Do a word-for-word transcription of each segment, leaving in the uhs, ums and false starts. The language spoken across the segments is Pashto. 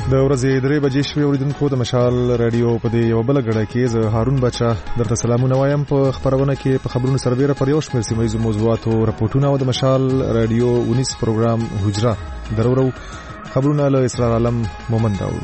د ورځې درې بجې شوې اوریدونکو د مشال رادیو په دې یو بل غړه کې زه هارون بچا درته سلامونه وایم په خبرونه کې په خبرونو سربېره پر یو شمېر سیمه ییزو موضوعاتو راپورټونه او د مشال رادیو ونیس پروګرام حجره درورو خبرونه له اسرار عالم مومند راوړو.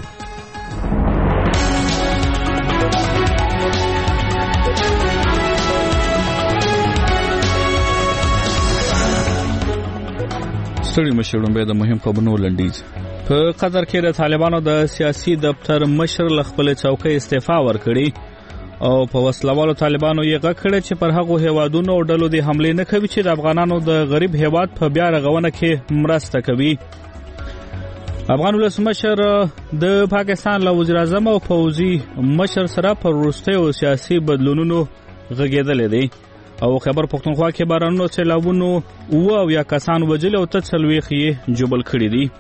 ستړي مشرون به د مهم خبرونو لنډیز. په قطر کې د طالبانو د سیاسي دفتر مشر ل خپل چوکۍ استعفا ورکړي او په وسلوالو طالبانو یې غږ کړی چې پر هغو هیوادونو او ډلو د حملې نه کوي چې د افغانانو د غریب هیواد په بیا رغونه کې مرسته کوي. افغان ولسمشر د پاکستان له وزیر اعظم او پوځي مشر سره پر وروستیو سیاسي بدلونونو غږېدلی دی او خیبر پښتونخوا کې بارانونو سیلابونو اوه او یا کسان وژلي او ته څلوېښت یې ژوبل کړي دي.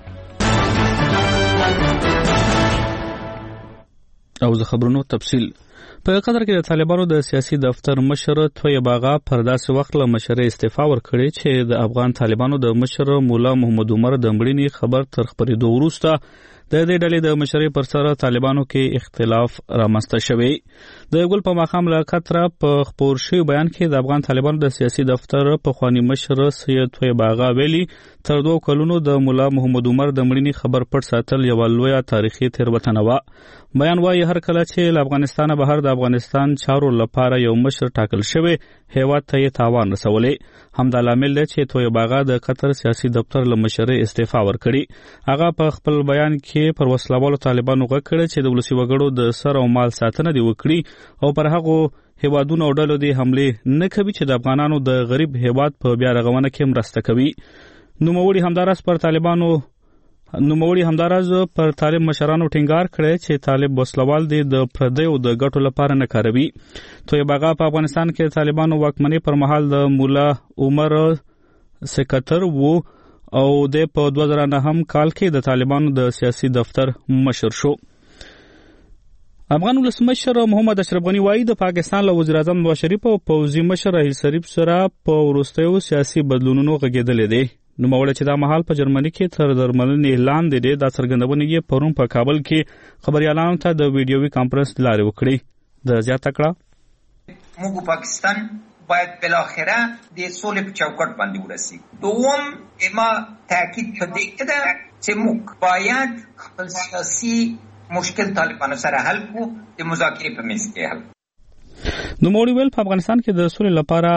او زه خبرونو تفصیل. په قطر کې د طالبانو د سیاسي دفتر مشر طیب آغا پر داسې وخت له مشرۍ استعفا ورکړې چې د افغان طالبانو د مشر مولا محمد عمر د مړینې خبر تر خپرېدو وروسته د دې ډلې د مشرۍ پر سر طالبانو کې اختلاف رامنځته شوی. د ګل په ماښام له قطر په خپور شوي بیان کې د افغان طالبانو د سیاسي دفتر پخواني مشر سید طیب آغا ویلي تر دوه کلونو د مولا محمد عمر د مړینې خبر پټ ساتل یوه لویه تاریخي تېروتنه وه. بیان وايي هر کله چې له افغانستانه بهر د افغانستان چارو لپاره یو مشر ټاکل شوی هیواد ته یې تاوان رسولی. همدا لامل دی چې طیب آغا د قطر سیاسي دفتر له مشرۍ استعفا ورکړي. هغه په خپل بیان کې پر وسلوالو طالبانو غږ کړی چې د ولسي وګړو د سر او مال ساتنه دې وکړي او پر هغو هیوادونو او ډلو دې حملې نه کوي چې د افغانانو د غریب هیواد په بیا رغونه کې مرسته کوي. نوموړي همداراز پر طالبانو نوموړي همداراز پر طالب مشرانو ټینګار کړی چې طالب وسلوال دی د پردیو د ګټو لپاره نه کاروي. طیب آغا په افغانستان کې طالبانو واکمنۍ پر مهال د مولا عمر سکتر وو او د په دوه زره نهم کال کې د طالبانو د سیاسي دفتر مشر شو. افغان ولسمشر محمد اشرف غنی وایي د پاکستان له وزیر اعظم نواز شریف او پوځي مشر راحیل شریف سره په وروستیو سیاسي بدلونونو غږېدلی دی. نوموړی چې دا مهال په جرمني کې تر درملنې لاندې دی دا څرګندونې یې پرون په کابل کې خبریالانو ته د ویډیوي کانفرنس لارې وکړي. د زیاته کړه موږ پاکستان باید بالاخره د سولې په چوکاټ باندې ورسیږو. دوم اما تاکید په دې کې ده چې موږ باید خپل سیاسي مشکل طالبانو سره حل کړو د مذاکرې په میز کې حل. نوموړي ویل په افغانستان کې د سولې لپاره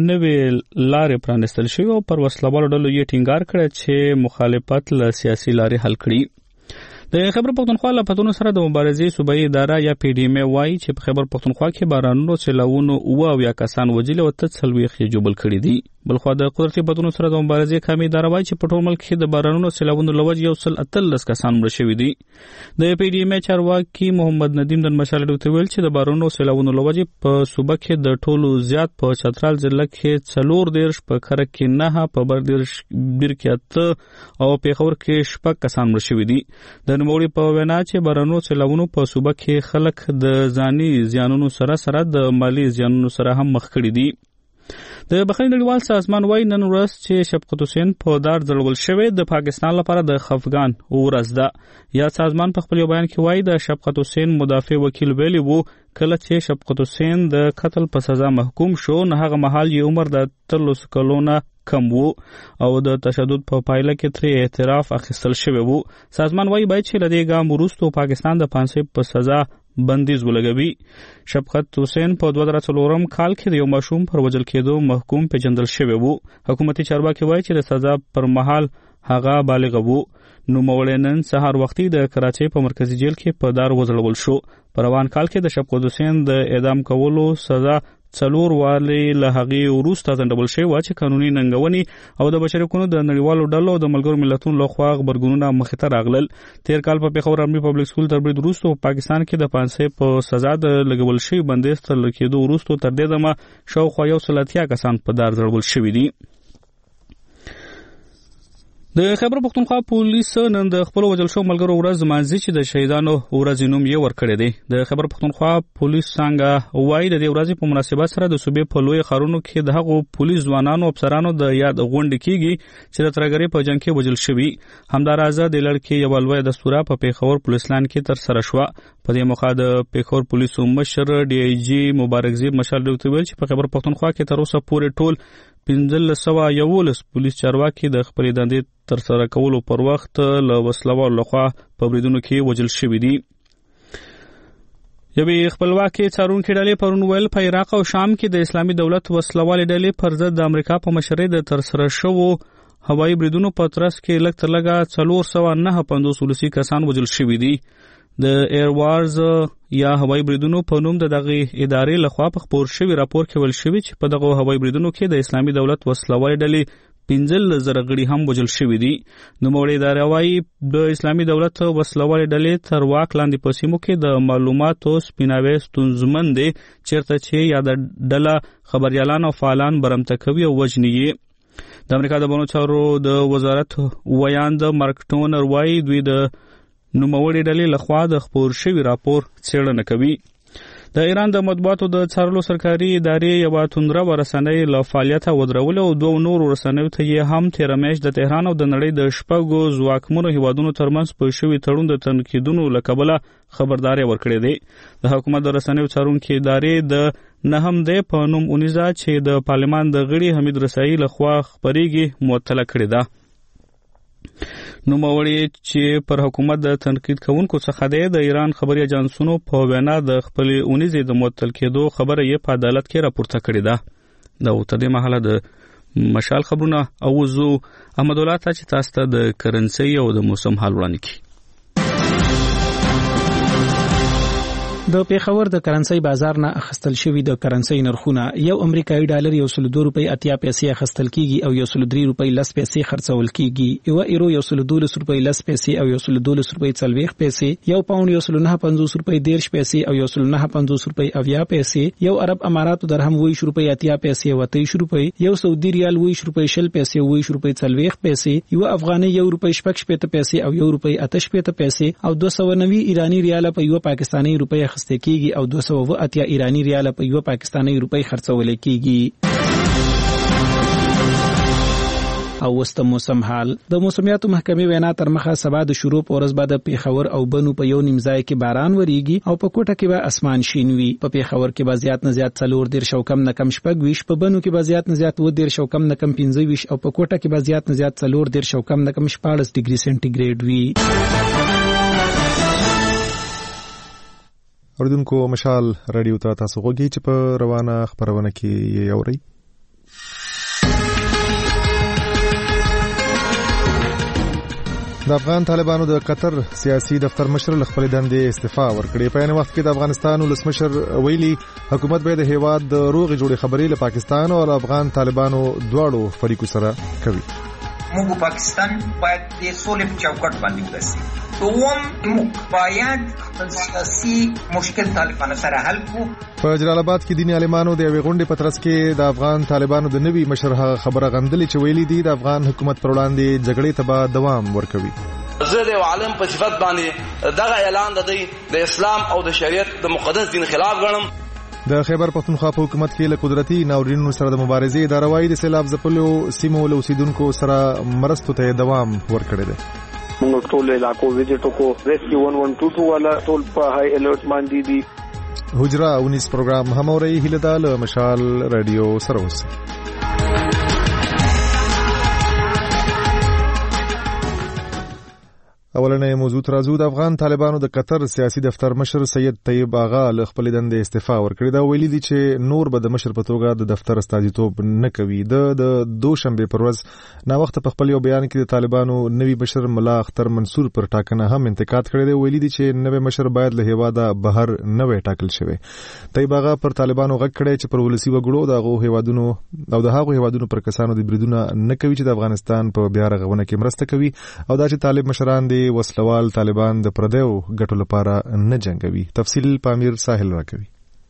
نوې لارې پرانیستل شوي او پر وسلوالو ډلو یې ټینګار کړی چې مخالفت له سیاسي لارې حل کړي. د خیبر پښتونخوا له پتونو سره د مبارزې صوبایي اداره یا پی ډي ایم وایي چې په خیبر پښتونخوا کې بارانونو سیلابونو اوه او یا کسان وژلي او ته څلوېښت یې ژوبل کړي دي. بلخوا د قدرتي بدلونونو سره د مبارزې قومي اداره وایي چې په ټول ملک کې د بارانونو سیلابونو له وجې یو سل اتلس کسان مړه شوي دي. د پی ډي ایم چارواکي محمد ندیم د مشال راډیو ته ویل چې د بارانونو سیلابونو له وجې په صوبه کې د ټولو زیات په چترال ضلع کې څلور دېرش، په کره کې نهه، په بردېرش بیر کې اته او پېښور کې شپږ کسان مړه شوي دي. د نوموړي په وینا چې بارانونو سیلابونو په صوبه کې خلک د ځاني زیانونو سره سره د مالي زیانونو سره هم مخ کړي دي. د بخاري نړیوال سازمان وایي نن ورځ چې شفقت حسین په دار ځړول شوی د پاکستان لپاره د خفګان ورځ ده. یا سازمان په خپل بیان کې وایي د شفقت حسین مدافع وکیل ویلي وو کله چې شفقت حسین د قتل په سزا محکوم شو نو هغه مهال یې عمر د اتلس کلونو کم وو او د تشدد په پایله کې ترې اعتراف اخیستل شوی وو. سازمان وایي باید چې له دې ګام وروسته پاکستان د پانسۍ په سزا بندیز ولګوي. شفقت حسین په دوه زره څلورم کال کې د یو ماشوم پر وژل کېدو محکوم پیژندل شوی وو. حکومتي چارواکي وایي چې د سزا پر مهال هغه بالغ وو. نوموړی نن سهار وختي د کراچۍ په مرکزي جیل کې په دار وځړول شو. په روان کال کې د شفقت حسین د اعدام کولو سزا څلور والي له هغې وروسته ځنډول شوې وه چې قانوني ننګونې او د بشري حقوقو د نړیوالو ډلو او د ملګرو ملتونو لخوا غبرګونونه مخې ته راغلل. تېر کال په پېښور عملي پبلک سکول تر برید وروسته په پاکستان کې د پانسۍ په سزا د لګول شوي بندیز تر لږ کېدو وروسته تر دې دمه شاوخوا یو سل اتیا کسان په دار ځړول شوي دي. د خیبر پښتونخوا پولیس نن د خپل وجل شو ملګرو ورځ مانځي چې د شهیدانو ورځ نوم یې ورکړی دی. د خیبر پښتونخوا پولیس څنګه وایي د دې ورځې په مناسبت سره د صوبې په لوی ښارونو کې د هغو پولیس ځوانانو افسرانو د یاد غونډې کیږي چې د ترهګرۍ په جنګ کې وژل شوي. همداراز د لړکې یوه لویه دستوره په پیښور پولیس لاین کې ترسره شوه. په دې موخه د پیښور پولیسو مشر ډي آی جي مبارکزی مشال ډیوته ویل چې په خیبر پښتونخوا کې تر اوسه پورې ټول پنځلس سوه یولس پولیس چارواکي د خپلې دندې ترسره کولو پر وخت له وسلوالو لخوا په بریدونو کې وژل شوي دي. یوې خپلواکې څارونکې ډلې پرون ویل په عراق او شام کې د اسلامي دولت وسلوالې ډلې پر ضد د امریکا په مشرۍ د ترسره شوو هوایي بریدونو په ترڅ کې لږ تر لږه څلور سوه نهه پنځوس ولسي کسان وژل شوي دي. د ایر وارز یا هوایي بریدونو په نوم د دغه ادارې لخوا په خپور شوي راپور کې ویل شوي چې په دغه هوایي بریدونو کې د اسلامي دولت وسلوالې ډلې پنځلس زره غړي هم وژل شوي دي. نوموړې ادارې وایي د اسلامي دولت وسلوالې ډلې تر واک لاندې په سیمو کې د معلوماتو سپیناوی ستونزمن دی چیرته چې یا د ډله خبریالان او فعالان برمته کوي او وژني یې. د امریکا د بڼو چارو د وزارت ویاند مارک ټونر وایي دوی د نوموړې ډلې لخوا د خپور شوي راپور څېړنه کوي. د ایران د مطبوعاتو د څارلو سرکاري ادارې یوه توندروه رسنۍ له فعالیته ودرولې او دوو نورو رسنیو ته یې هم تېره میاشت د تهران او د نړۍ د شپږو ځواکمنو هیوادونو ترمنځ په شوي تړون د تنقیدونو له کبله خبرداری ورکړی دی. د حکومت د رسنیو څارونکې ادارې د نهم دی په نوم اونیزه چې د پارلمان د غړي حمید رسایي لخوا خپریږي معطله کړې ده. نوموړی چې پر حکومت د تنقید کوونکو څخه دی د ایران خبري اجانسونو په وینا د خپلې اونیزې د معطل کېدو خبره یې په عدالت کې راپورته کړې ده. د تر دې مهاله د مشال خبرونه اوزو احمد الله ته چې تاسو ته د کرنسي او د موسم حال وړاندې کړي. د پیښور د کرنسي بازار نه اخستل شوی د کرنسي نرخونه یو امریکایي ډالر یو سل دوه روپۍ اتیا پیسې اخستل کیږي او یو سل درې روپۍ لس پیسې خرڅول کیږي. یو ایرو یو سل دولس روپۍ لس پیسې او یو سل دولس روپۍ څلوېښت پیسې. یو پاوند یو سل نهه پنځوس روپۍ دېرش پیسې او یو سل نهه پنځوس روپۍ اویا پیسې. یو عرب اماراتو درهم ویش روپۍ اتیا پیسې او اتیش روپۍ. یو سعودي ریال ویش روپۍ شل پیسې ویش روپۍ څلوېښت پیسې. یو افغاني یو روپۍ شپږ شپېته پیسې او یو روپۍ اته شپېته پیسې او دوه سوه نوي ایرانی ریال په یو پاکستاني روپۍ اخیستل کیږي او دوه سوه اتیا ایرانی ریال په یو پاکستاني روپۍ خرڅول کیږي. او وسته موسم حال د موسمیاتو محکمې وینا تر مخه سبا د شروع پورز بعد پیښور او بنو په یو نیم ځای کې باران وریږي او په کوټه کې به اسمان شین وي. په پیښور کې به زیات نه زیات څلور دېرش او کم نه کم شپږ ویش. په بنو کې به زیات نه زیات اووه دېرش او کم نه کم پنځه ویش او په کوټه کې به زیات نه زیات څلور دېرش او کم نه کم شپاړس ډیګري سنټیګریډ وي. اوریدونکو مشال رادیو ته تاسو غوږی چې په روانه خبرونه کې یې اورئ. د افغان طالبانو د قطر سیاسي دفتر مشر له خپلې دندې استعفا ورکړې. په یو وخت کې د افغانستان ولسمشر ویلي حکومت به د هیواد د روغې جوړې خبرې له پاکستان او افغان طالبانو دواړو فریقو سره کوي. موږ پاکستان باید د سولې په چوکاټ باندې ورسېږو. دوم موږ باید خپل سیاسي مشکل طالبانو سره حل کړو. په جلال آباد کې دیني عالمانو د یوې غونډې په ترڅ کې د افغان طالبانو د نوي مشر هغه خبره غندلې چې ویلي دي د افغان حکومت پر وړاندې جګړې ته به دوام ورکوي. زه د عالم په صفت باندې دغه اعلان د د اسلام او د شریعت د مقدس دین خلاف ګڼم. د خیبر پښتونخوا په حکومت کې له قدرتي ناورینونو سره د مبارزې اداره وايي د سیلاب ځپلو سیمو له اوسیدونکو سره مرستو ته دوام ورکړی دی. موږ ټول علاقو ویزټ وکړو. ریسکیو ون ون ټو ټو والا ټول په هاي الرټ باندې دي. حجره اونیس پروګرام هم اوري هله دال مشال رادیو سره اوسئ. اولنې موضوع ترازو د افغان طالبانو د قطر سیاسي دفتر مشر سید طیب آغا له خپل دندې استعفا ورکړی. دا ویلي دي چې نور به د مشر په توګه د دفتر استازیتوب نه کوي. د د دوشنبه پر ورځ نا وخت په خپل یو بیان کې د طالبانو نوي مشر ملا اختر منصور پر ټاکنه هم انتقاد کړی دی. ویلي دي چې نوی مشر باید له هیواده بهر نه وي ټاکل شوی. طیب آغا پر طالبانو غږ کړی چې پر ولسی وګړو د هغو هیوادونو او د هغو هیوادونو پر کسانو د بریدونه نه کوي چې د افغانستان په بیا رغونه کې مرسته کوي او دا چې طالب مشران دي وسلوال طالبان د پردیو ګټو لپاره نه جنگوي. تفصیل پامیر ساحل راکوي.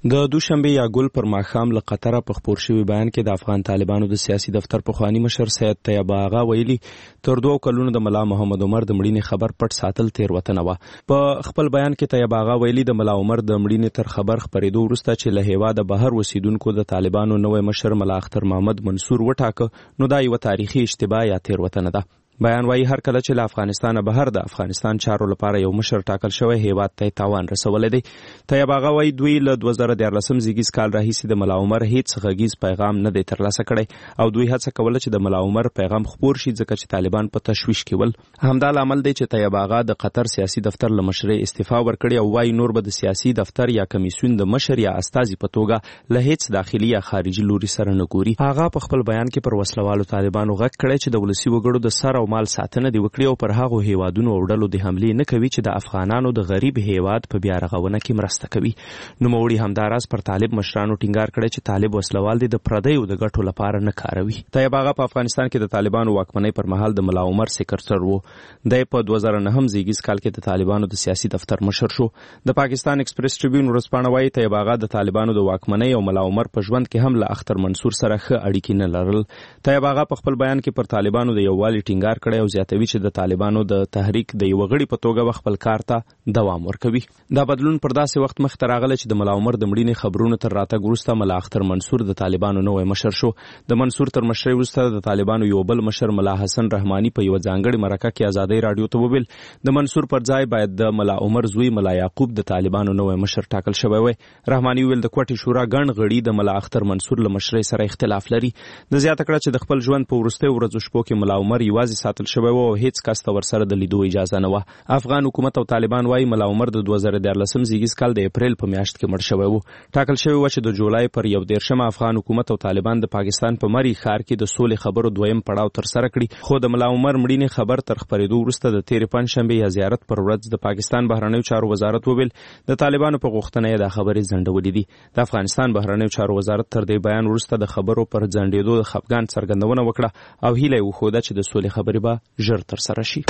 د دوشنبه یا ګل پر ماښام له قطره په خپور شوی بیان کې د افغان طالبانو د سیاسي دفتر پخوانی مشر سید طیب آغا ویلي تر دوه کلونو د ملا محمد عمر د مړینې خبر پټ ساتل تیروتنه وه. په خپل بیان کې طیب آغا ویلي د ملا عمر د مړینې تر خبر خپرېدو وروسته چې له هیواده بهر اوسیدونکو د طالبانو نوی مشر ملا اختر محمد منصور وټاکه نو دا یوه تاریخي اشتباه یا تیروتنه ده. بیان وايي هر کله چې له افغانستانه بهر د افغانستان چارو لپاره یو مشر ټاکل شوی هیواد ته تاوان رسولی دی. طیب آغا وايي دوی له دوه زره دیارلسم زیږیز کال راهیسې د ملا عمر هیڅ غږیز پیغام نه دی ترلاسه کړی او دوی هڅه کوله چې د ملا عمر پیغام خپور شي ځکه چې طالبان په تشویش کې ول. همدا لامل دی چې طیب آغا د قطر سیاسي دفتر له مشرۍ استعفا ورکړې او وايي نور به د سیاسي دفتر یا کمیسیون د مشر یا استازي په توګه له هیڅ داخلي یا خارجي لوري سره نه ګوري. آغا په خپل بیان کې پر وسلوالو طالبانو غږ کړی چې د ولسي وګړو د سر او مال ساتنه دی وکړي او پر هغو هیوادونو او ډلو د حملې نه کوي چې د افغانانو د غریب هیواد په بیا رغونه کې مرسته کوي. نوموړي همداراز پر طالب مشرانو ټینګار کړی چې طالب وسلوال دي د پردیو د ګټو لپاره نه کاروي. طیب آغا په افغانستان کې د طالبانو واکمنۍ پر مهال د ملا عمر سکرټر وو. دی په دوه زره نهم زیږیز کال کې د طالبانو د سیاسي دفتر مشر شو. د پاکستان ایکسپریس ټریبیون ورځپاڼه وايي طیب آغا د طالبانو د واکمنۍ او ملا عمر په ژوند کې هم له اختر منصور سره ښه اړیکې نه لرل. طیب آغا په خپل بیان کې پر طالبانو د یووالي ټینګار کړی او زیاتوي چې د طالبانو د تحریک د یو غړي په توګه خپل کار ته دوام ورکوي. دا بدلون پر داسې وخت مخ ته راغلی چې د ملا عمر د مړینې خبرونو تر راتګ وروسته ملا اختر منصور د طالبانو نوی مشر شو. د منصور تر مشرۍ وروسته د طالبانو یو بل مشر ملا حسن رحماني په یوه ځانګړې مرکه کې ازادۍ راډیو ته وویل د منصور پر ځای باید د ملا عمر زوی ملا یعقوب د طالبانو نوی مشر ټاکل شوی وای. رحماني ویل د کوټې شورا ګڼ غړي د ملا اختر منصور له مشرۍ سره اختلاف لري. د زیاته کړه چې د خپل ژوند په وروستیو ورځو شپو کې ملا عمر یوازې ساتل شوی و او هیڅ کس ته ورسره د لیدو اجازه نه وه. افغان حکومت او طالبان وايي ملا عمر د دوه زره دیارلسم زیږیز کال د اپریل په میاشت کې مړ شوی و. ټاکل شوی و چې د جولای پر یو دېرشمه افغان حکومت او طالبان د پاکستان په مری ښار کې د سولې خبرو دویم پړاو ترسره کړي. خو د ملا عمر مړینې خبر تر خپرېدو وروسته د تېرې پنجشنبې یا زیارت پر ورځ د پاکستان بهرنیو چارو وزارت وویل د طالبانو په غوښتنه یې دا خبرې ځنډولې دي. د افغانستان بهرنیو چارو وزارت تر دې بیان وروسته د خبرو پر ځنډېدو د خفګان څرګندونه وکړه او هیله یې وښوده چې د سولې خبرې به ژر ترسره شي.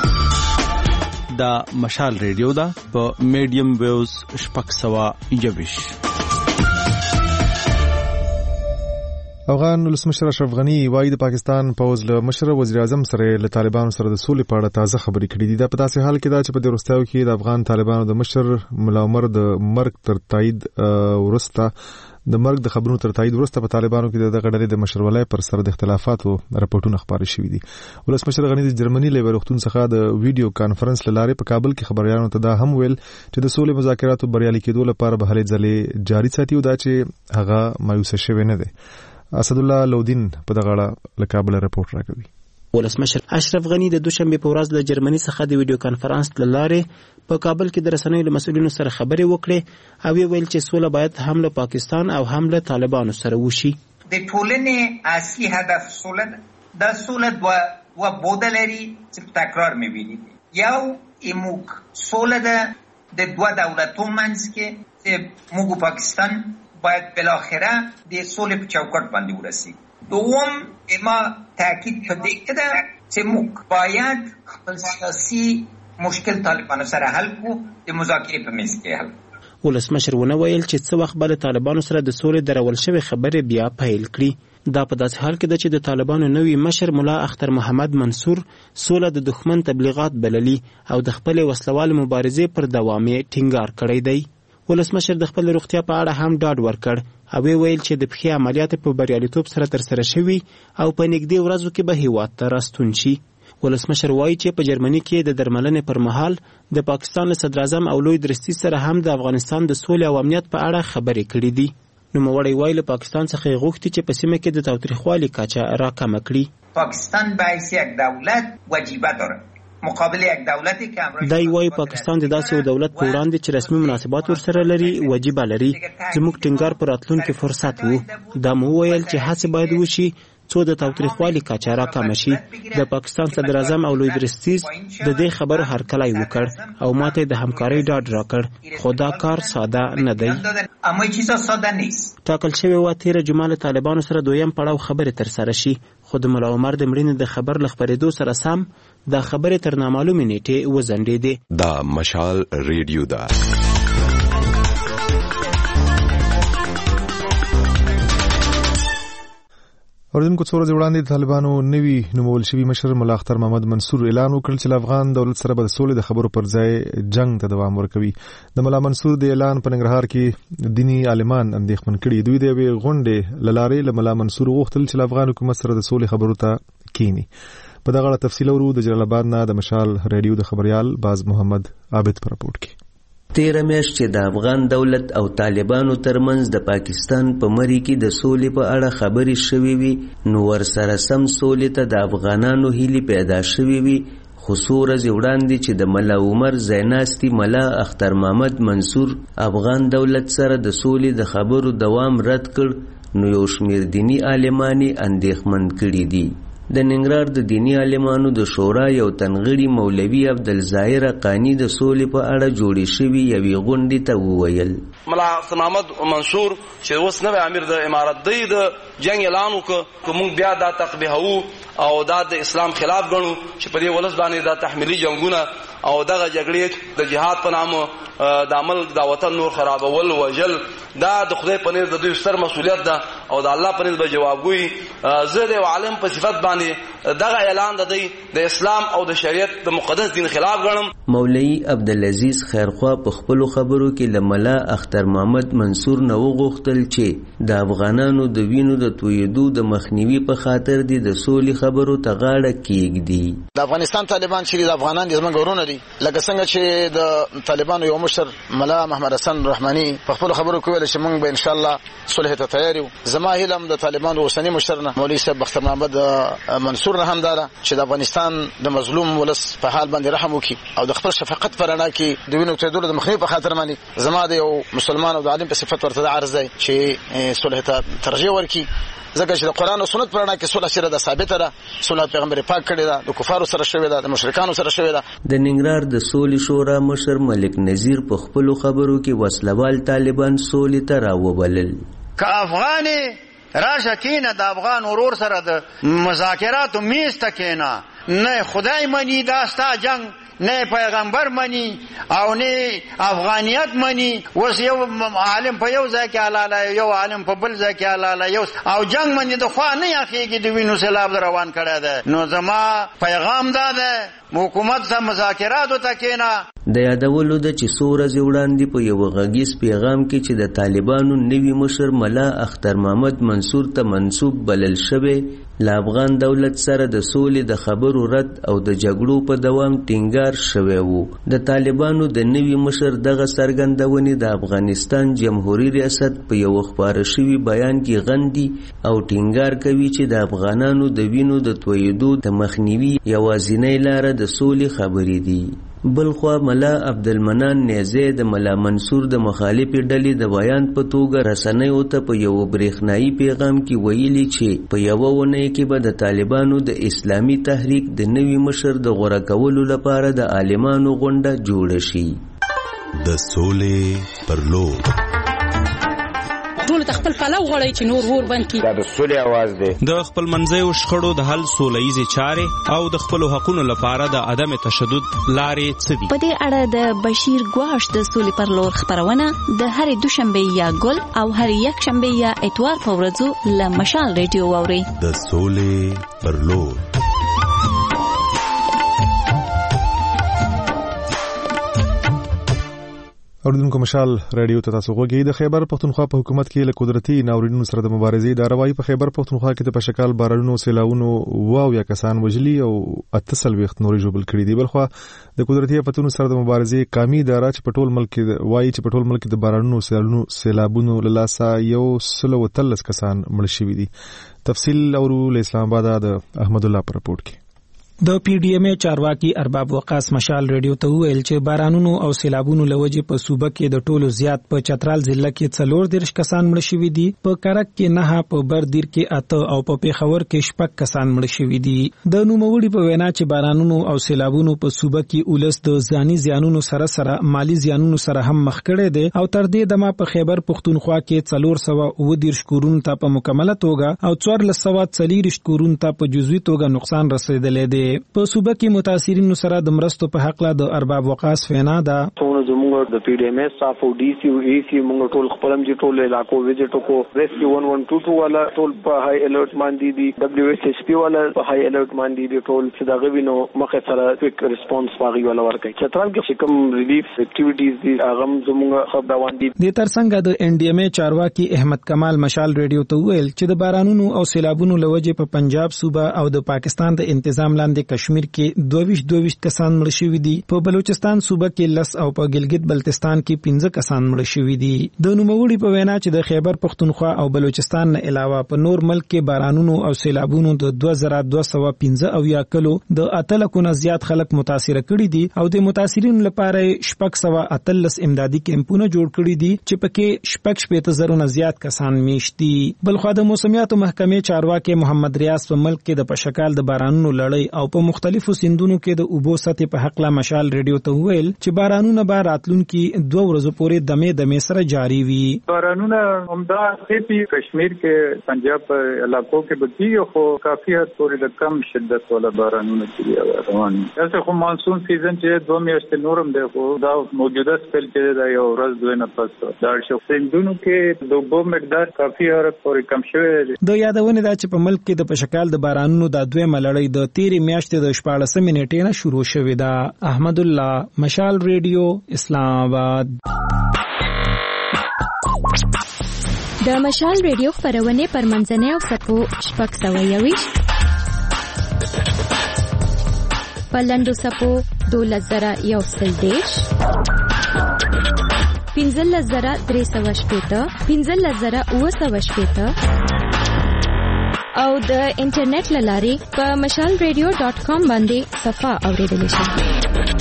دا مشال ریډیو ده په میډیم ویوز شپږ سوه یوویش. افغان ولسمشر اشرف غنی وايي د پاکستان پوز له مشر وزیر اعظم سره له طالبانو سره د سولې په اړه تازه خبرې کړې دي. دا په داسې حال کې ده چې په دې وروستیو کې د افغان طالبانو د مشر ملا عمر د مرګ تر تایید وروسته د مرګ د خبرونو تر تایید وروسته په طالبانو کې د غړلې د مشرولای پر سر د اختلافاتو راپورټونه خبري شوي دي. ولسمشر غنی د جرمني له وروختون څخه د ویډیو کانفرنس لاره په کابل کې خبريالانو ته دا هم ویل چې د سولې مذاکراتو بریالي کېدو لپاره به هلې ځلې جاري ساتي او دا چې هغه مایوس شوی نه دی. اسد الله لودین په دغه اړه له کابل رپورټ راکوي. ولسمشر اشرف غنی د دوشنبه په ورځ له جرمني څخه د ویډیو کانفرنس لاره په کابل کې د رسنیو له مسؤلینو سره خبرې وکړې او ویل چې سوله باید هم له پاکستان او هم له طالبانو سره وشي. د ټولنې اصلي هدف سوله ده. د سوله دوه دوه بوده لري چې تکرار می‌بینید. یو ایموک سوله ده د دوه دولتونو منځ کې چې موږ پاکستان باید بالاخره د سولې په چوکاټ باندې ورسیږو. دوم ما تاکید په دې کې ده چې موږ باید خپل سیاسي مشکل طالبانو سره حل کړو، د مذاکرې په میز کې حل. ولسمشر ونه ویل چې څه وخت به د طالبانو سره د سولې درول شوې خبرې بیا پیل کړي. دا په داسې حال کې ده چې د طالبانو نوی مشر ملا اختر محمد منصور سوله د دښمن تبلیغات بللي او د خپلې وسلوال مبارزې پر دوام یې ټینګار کړی دی. ولسمشر د خپل روغتیا په اړه هم ډاډ ورکړ او ویل چې د پخې عملیات په بریالیتوب سره ترسره شوي او په نږدې ورځو کې به هیواد ته راستون شي. ولسمشر وایي چې په جرمني کې د درملنې پر مهال د پاکستان صدر اعظم او لوی درستي سره هم د افغانستان د سولې او امنیت په اړه خبرې کړې دي. نوموړی وایي له پاکستان څخه یې غوښتي چې په سیمه کې د تاوتریخوالي کچه راکمه کړي. پاکستان به حیث یک دولت وجیبه داره مقابل یک دولتی که امروز دای وای پاکستان د داسې یو دولت په وړاندې چې رسمي مناسبات ورسره لري وجیبه لري. زموږ ټینګار پر راتلونکي فرصت وو. دا مو ویل چې هڅه باید وشي څو د تاوتریخوالي کچه راکمه شي. د پاکستان صدر اعظم او لوی درستیز د دې خبرو هرکلی وکړ او ماته د همکارۍ ډاډ راکړ، خو دا کار ساده نه دی. اما چیزا ساده نیست. ټاکل شوی و تیره جمعه له طالبانو سره دویم پړاو خبرې ترسره شي، خو د ملا عمر د مړینې د خبر له خپرېدو سره سم دا خبرې تر نامعلومې نیټې وځنډېدې. دا مشال ریډیو ده. اوردونکو څو ورځې وړاندې د طالبانو نوي نومول شوي مشر ملا اختر محمد منصور اعلان وکړ چې افغان دولت سره به د سولې د خبرو پر ځای جنگ ته دوام ورکوي. د ملا منصور د اعلان په ننګرهار کې دینی عالمان اندېښمن کړي. دوی د یوې غونډې له لارې له ملا منصور غوښتل چې افغان حکومت سره د سولې خبرو ته کینی. په دغه اړه تفصیل اورو د جلال آباد نه د مشال رادیو د خبريال باز محمد عابد پر راپورټ کې. تیره میاشت چې د افغان دولت او طالبانو ترمنځ د پاکستان په مری کې د سولې په اړه خبرې شوې وي نو ورسره سم سولې ته د افغانانو هیلې پیدا شوې وي. خو څو ورځې وړاندې چې د ملا عمر زیناستی ملا اختر محمد منصور افغان دولت سره د سولې د خبرو دوام رد کړ نو یو شمېر دینی عالمانی اندېښمن کړي دي. د ننګرهار د دینی عالمانو د شورا یو تنغړي مولوي عبدالظاهر قانی د سولې په اړه جوړې شوې یوې غونډې ته وویل ملا محمد منصور چې اوس نوی امیر د امارت دی د جنگ اعلان وکړ که موږ بیا دا تقبیحو او دا د اسلام خلاف ګڼو چې په دې ولس باندې دا تحمیلي جنگونه او دغه جګړې د جهاد په نامه د عمل د وطن نور خرابول وجل دا د خدای په نس د دوی ستر مسؤلیت ده او د الله په نس به جوابګوي. زه د عالم په صفت باندې دغه اعلان د دی د اسلام او د شریعت د مقدس دین خلاف ګڼم. مولوی عبدالعزیز خیرخوا په خپل خبرو کې له ملا اختر محمد منصور نو غوښتل چې د افغانانو د وینو د تویدو د مخنیوي په خاطر دي د سولې خبرو ته غاړه کېږدي. د افغانستان طالبان چې د افغانان د زمونږ ورونه دي لکه څنګه چې د طالبانو یو مشر ملا محمد حسن رحماني په خپل خبرو کې ویل چې موږ به ان شاء الله صلح ته تیار یو. زما هیله د طالبانو اوسنی مشر نه مولوي صاحب اختر محمد منصور نه هم داره چې د افغانستان د مظلوم ولس په حال باندې رحم وکړي او د خپل شفقت پر اړه کې د وینو تویدو د مخنیوي په خاطر باندې زما د یو مسلمان او د عالم په صفت ورته عرض دی چې صلح ته ترجیح ورکړي. ځکه چې د قرآن او سنت پر اړه کې صلح سره د ثابته ده صلح پیغمبر پاک کړی ده د کفارو سره شوی ده د مشرکانو سره شوی ده. د ننګرهار د سولې شورا مشر ملک نذیر په خپل خبرو کې وسلوال طالبان سولې ته راوبلل. که افغان راشه کینه د افغان ورور سره د مذاکراتو میز ته کینه نه خدای منی داستا جنگ نه پیغمبر منی او نه افغانیت منی وس یو عالم په یو ځای کې حلاله یو عالم په بل ځای کې حلاله یو او جنگ منی د خوا نه یخیږي د وینو سیلاب روان کړی ده. نو زما پیغام دا ده حکومت سره مذاکرات وکړه. د یادولو د چې څو ورځې وړاندې په یو غږیز پیغام کې چې د طالبانو نوي مشر ملا اختر محمد منصور ته منسوب بلل شوی له افغان دولت سره د سولې د خبرو رد او د جګړو په دوام ټینګار شوی وو. د طالبانو د نوي مشر دغه څرګندونې د افغانستان جمهوریت ریاست په یو خبره شوی بیان کې غندي او ټینګار کوي چې د افغانانو د وینو د تویدو د مخنیوي یوازینۍ لاره د سولې خبرې دي. بلخوا ملا عبدالمنان نیزه د ملا منصور د مخالفې ډلې د بیان په توګه رسنیو ته په یو برېښنایي پیغام کې ویلي چې په یوه اونۍ کې به د طالبانو د اسلامي تحریک د نوي مشر د غوره کولو لپاره د عالمانو غونډه جوړه شي. د سولې پر لور ټول خپل پلو غړی چې نور ور باندې کی دا د سولې आवाज دی. د خپل منځیو شخړو د حل سولهیزي چارې او د خپل حقوقو لپاره د عدم تشدد لارې څه دي. په دې اړه د بشیر ګواش د سولې پر لور خبرونه د هرې دوشنبه یا ګل او هرې یک شنبه یا اتوار په ورځو له مشال ریډیو واوري. د سولې پر لور اوردونکو مشال رادیو ته تاسو غوږی. د خیبر پختونخوا په حکومت کې له قدرتي ناورینونو سره د مبارزې د اروایي په خیبر پختونخوا کې د پشکال بارانونو سیلاونو واو یا کسان وجلی او اتصل وخت نوري جوړ کړی دی. بلخوا د قدرتي افتونو سره د مبارزې قامي اداره چې په ټول ملک وایي چې په ټول ملک د بارانونو سیلاونو سیلابونو لاسه یو سلو تلس کسان مړ شوي دي. تفصیل اورو له اسلام آباد د احمد الله پر رپورټ کې. د پی ډی ایم چارواکي ارباب وقاص مشال ریډیو ته ویل چې بارانونو او سیلابونو لوجه په صوبه کې د ټولو زیات په چترال ضلع کې څلور دیرش کسان مړ شوي دي، په کرک کې نه، په بردیر کې اته او په پیښور کې شپږ کسان مړ شوي دي. د نوموړي په وینا چې بارانونو او سیلابونو په صوبه کې ولس د ځاني زیانونو سره سره مالی زیانونو سره هم مخ کړي دي او تر دې دمه په خیبر پختونخوا کې څلور سوه اووه دیرش کورونو ته په مکمله توګه او څوارلس سوه څلېرویشت کورونو ته په جزوي توګه نقصان رسیدلی دی. په صوبه کې متاثرینو سره د مرستو په حق لا د ارباب وقاص وینا ده. ټول زموږ د پی ډی ایم ایس صاف او ډي سی او ای سی موږ ټول خپلم چې ټول علاقو وزټ کو ریسکیو ون ون ټو ټو والا ټول په های الرټ باندې دي، دبليو ایس ایس پی والا په های الرټ باندې دي، ټول چې دا غوینو مخه سره کویک ریسپانس واغی والا ورکړي. چترال کې کوم ریلیف اکټیویټیز دي هغه زموږ خبر روان دي. د ترڅنګ د ان ډي ایم ای چارواکي احمد کمال مشال ریډیو ته ویل چې د بارانونو او سیلابونو لوجه په پنجاب صوبه او د پاکستان د انتظام لاندې کشمیر کې دوه دوه کسان مړ شوي دي، په بلوچستان صوبه کې لس او په ګلګت بلتستان کې پنځه کسان مړ شوي دي. د نوموړي په وینا چې د خیبر پختونخوا او بلوچستان نه علاوه په نور ملک کې بارانونو او سیلابونو د دوه زره دوه سوه پنځه اویا کلو د اتلکو نه زیات خلک متاثر کړي دي او د متاثرینو لپاره شپږ سوه اتلس امدادي کیمپونه جوړ کړي دي چې پکې شپږ شپېته زره نه زیات کسان میشت دي. بلخوا د موسمیاتو محکمې چارواکي محمد ریاض په ملک کې د پشکال د بارانونو لړۍ او په مختلفو سیندونو کې د اوبو سطح په حق لا مشال ریډیو ته ویل چې بارانونه به راتلونکي دوه ورځې پورې دمه دمه سره جاری وي. بارانونه همدا په کشمیر کې پنجاب علاقو کې بکیږي خو کافي حد پورې د کم شدت ولا بارانونه چې روان دي. تاسو خو مانسون سیزن چې دوه میاشتې نورم دی خو دا موجوده سپیل کې دا یو ورځ دوه نه پس دا شو سیندونو کې د اوبو مقدار کافي حد پورې کم شوی دی. د یادونه ده چې په ملک کې د پشکال د بارانونو د دوه ملړۍ د تیرې میاشتې د شپاړسمې نیټې نه شروع شوې ده. احمد الله مشال ریډیو اسلام آباد. د مشال ریډیو خبرونه پر منځنۍ او سپو شپږ سوه یویشت پلندو سپو دولس زره یو سل دېرش پنځلس زره درې سوه شپېته پنځلس زره اووه سوه شپېته او د انټرنیټ له لارې په مشال ریډیو ډاټ کام باندې صفحه اوریدلی شئ.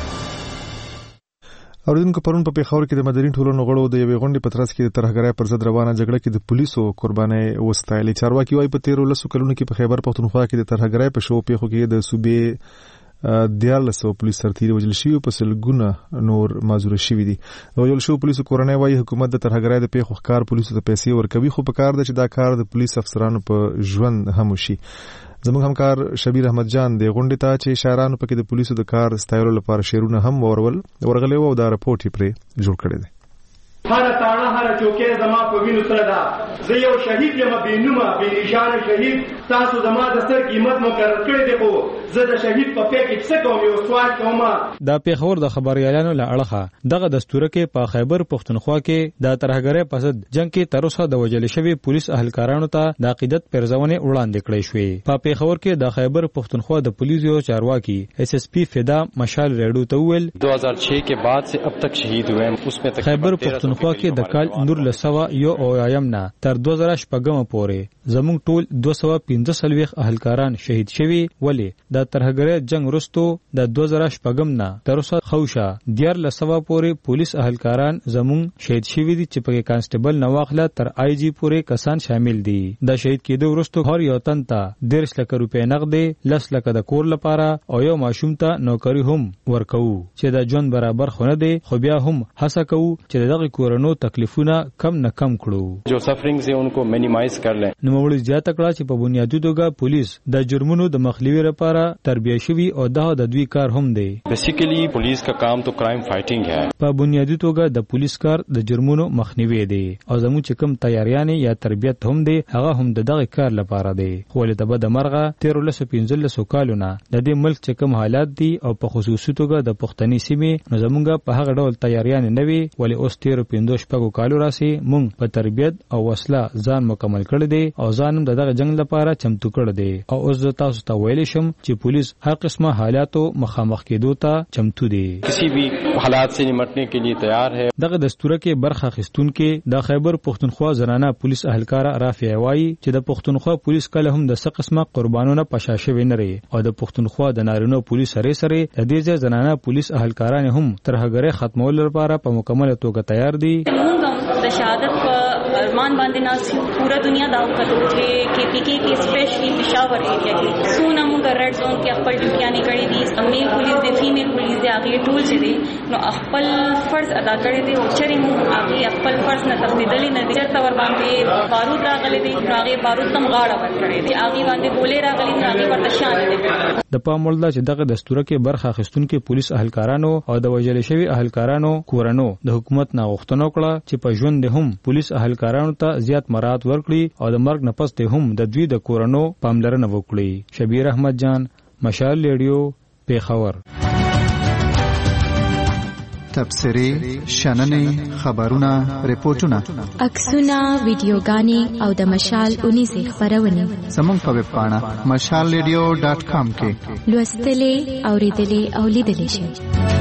اوریدونکو پرون په پیښور کې د مدني ټولنو غړو د یوې غونډې په ترڅ کې د ترهګرۍ پر ضد روانه جګړه کې د پولیسو قربانۍ وستایلې. چارواکي وايي په تیرو لسو کلونو کې په خیبر پختونخوا کې د ترهګرۍ په شو پیښو کې د صوبې دیارلس سوه پولیس سرتیري وژل شوي په سلګونه نور معذور شوي دي. د وژل شوو پولیسو کورنۍ وايي حکومت د ترهګرۍ د پیښو ښکار پولیسو ته پیسې ورکوي خو په کار ده چې دا کار د پولیس افسرانو په ژوند هم وشي. زموږ همکار شبیر احمد جان د غونډې ته چې شاعرانو پکې د پولیسو د کار ستایلو لپاره شعرونه هم ورول ورغلي وو او دا رپورټ یې پرې جوړ کړی دی. هر تاڼه هر چوکې زما په وینو سره ده، زه یو شهید یم بې نومه بې نشانه شهید، تاسو زما د سر قیمت مقرر کړی دی خو زه د شهید په پی کې څه کوم یو سوال کوم. دا پیښور د خبريالانو له اړخه دغه دستور کې په خیبر پختونخوا کې د ترهګرۍ په ضد جنگ کې تر اوسه د وژل شوي پولیس اهلکارانو ته د عقیدت پرځونې وړاندې کړې شوې. په پیښور کې د خیبر پختونخوا د پولیسو چارواکي ایس ایس پی فدا مشال ریډیو ته ویل دو ہزار چھ کے بعد سے اب تک شہید ہوئے ہیں. اس میں خیبر پختونخوا کې د کال نور لسوا یو اویایم نه تر دوه زره شپږم پورې زموږ ټول دوه سوه پنځه څلوېښت اهلکاران شهید شوي. ولې د ترهګرۍ جنگ وروسته د دوه زره شپږم نه تر اوسه خوشه دیارلس سوه پورې پولیس اهلکاران زموږ شهید شوي دي چې پکې کانسټیبل نه واخله تر آی جی پورې کسان شامل دي. د شهید کېدو وروسته هر یو تن ته دېرش لکه روپۍ نغدې، لس لکه د کور لپاره او یو ماشوم ته نوکري هم ورکوو چې د ژوند برابر خو نه دی خو بیا هم هڅه کوو چې دغه کورنو تکلیفونه کم نه کم کړو جو سفرینګز یې انکو مینیمایز کړل. نو موږ زیاته کړه چې په بنیادی توګه پولیس د جرمونو د مخنیوي لپاره تربیه شوی او دا د دوی کار هم دی. بیسیکلی پولیس کا کام تو کرائم فائټینګ ہے. په بنیادی توګه د پولیس کار د جرمونو مخنیوي دی او زموږ چې کوم تیاریانې یا تربیت هم دی هغه هم د دغه کار لپاره دی. خو له تبه د مرغه تیرو لسو پنځلسو کالونه د دې ملک چې کوم حالات دي او په خصوصي توګه د پښتني سیمې نو زموږ په هغه ډول تیاریانې نه وي. ولې اوس تیرو پنځه شپږو کالو راسي مونږ په تربیت او وسله ځان مکمل کړی دی او ځانم دغه جنگ لپاره چمتو کړی دی. او اوس زه تاسو ته ویلی شم چې پولیس هر قسمه حالاتو مخامخ کېدو ته چمتو دی. کسی بھی حالات سے نمٹنے کے لیے تیار ہے. دغه دستور کې برخه اخیستونکو د خیبر پختونخوا زنانه پولیس اهلکار رافعه وایي چې د پختونخوا پولیس کله هم د څه قسمه قربانونه پشا شوي نه لري او د پختونخوا د نارینو پولیس سره سره د دې زنانه پولیس اهلکاران هم ترهګرۍ ختمولو لپاره په مکمله توګه تیار دي. د شهادت ارمان باندې ناسیو پورا دنیا دا وکړو چې کې پی کې کې سپیشلی پېښور ایریا کې سونه موږ ریډ زون کې خپل ډیوټیانې کړې دي میل پولیس دي فیمیل پولیس دي هغه ټول چې دي نو خپل فرض ادا کړی دی او چې موږ هغه خپل فرض نه تفصیلي نه دي چرته ور باندې بارود راغلي دي هغه بارود تم غاړه ور کړی دي هغه باندې ګولې راغلي دي هغه ورته شان دي د پام وړ چې دغه دستور کې برخه اخیستونکو پولیس اهلکارانو او د وژل شوی اهلکارانو کورانو د حکومت نه غوښتنه وکړه چې په ژوند هم پولیس اهلکارانو ته زیات مراعات ورکړي او د مرګ نه پس ته هم د دوی د کورانو پاملرنه وکړي. شبیر احمد جان، مشال ریډیو، پیښور. تبصرې، شننې، خبرونه، ریپورتونه، عکسونه، ویډیوګانې او د مشال اونیزې خبرونه زموږ په ویب پاڼه مشال ریډیو ډاټ کام کې لوستلې، اوریدلې او لیدلې شئ.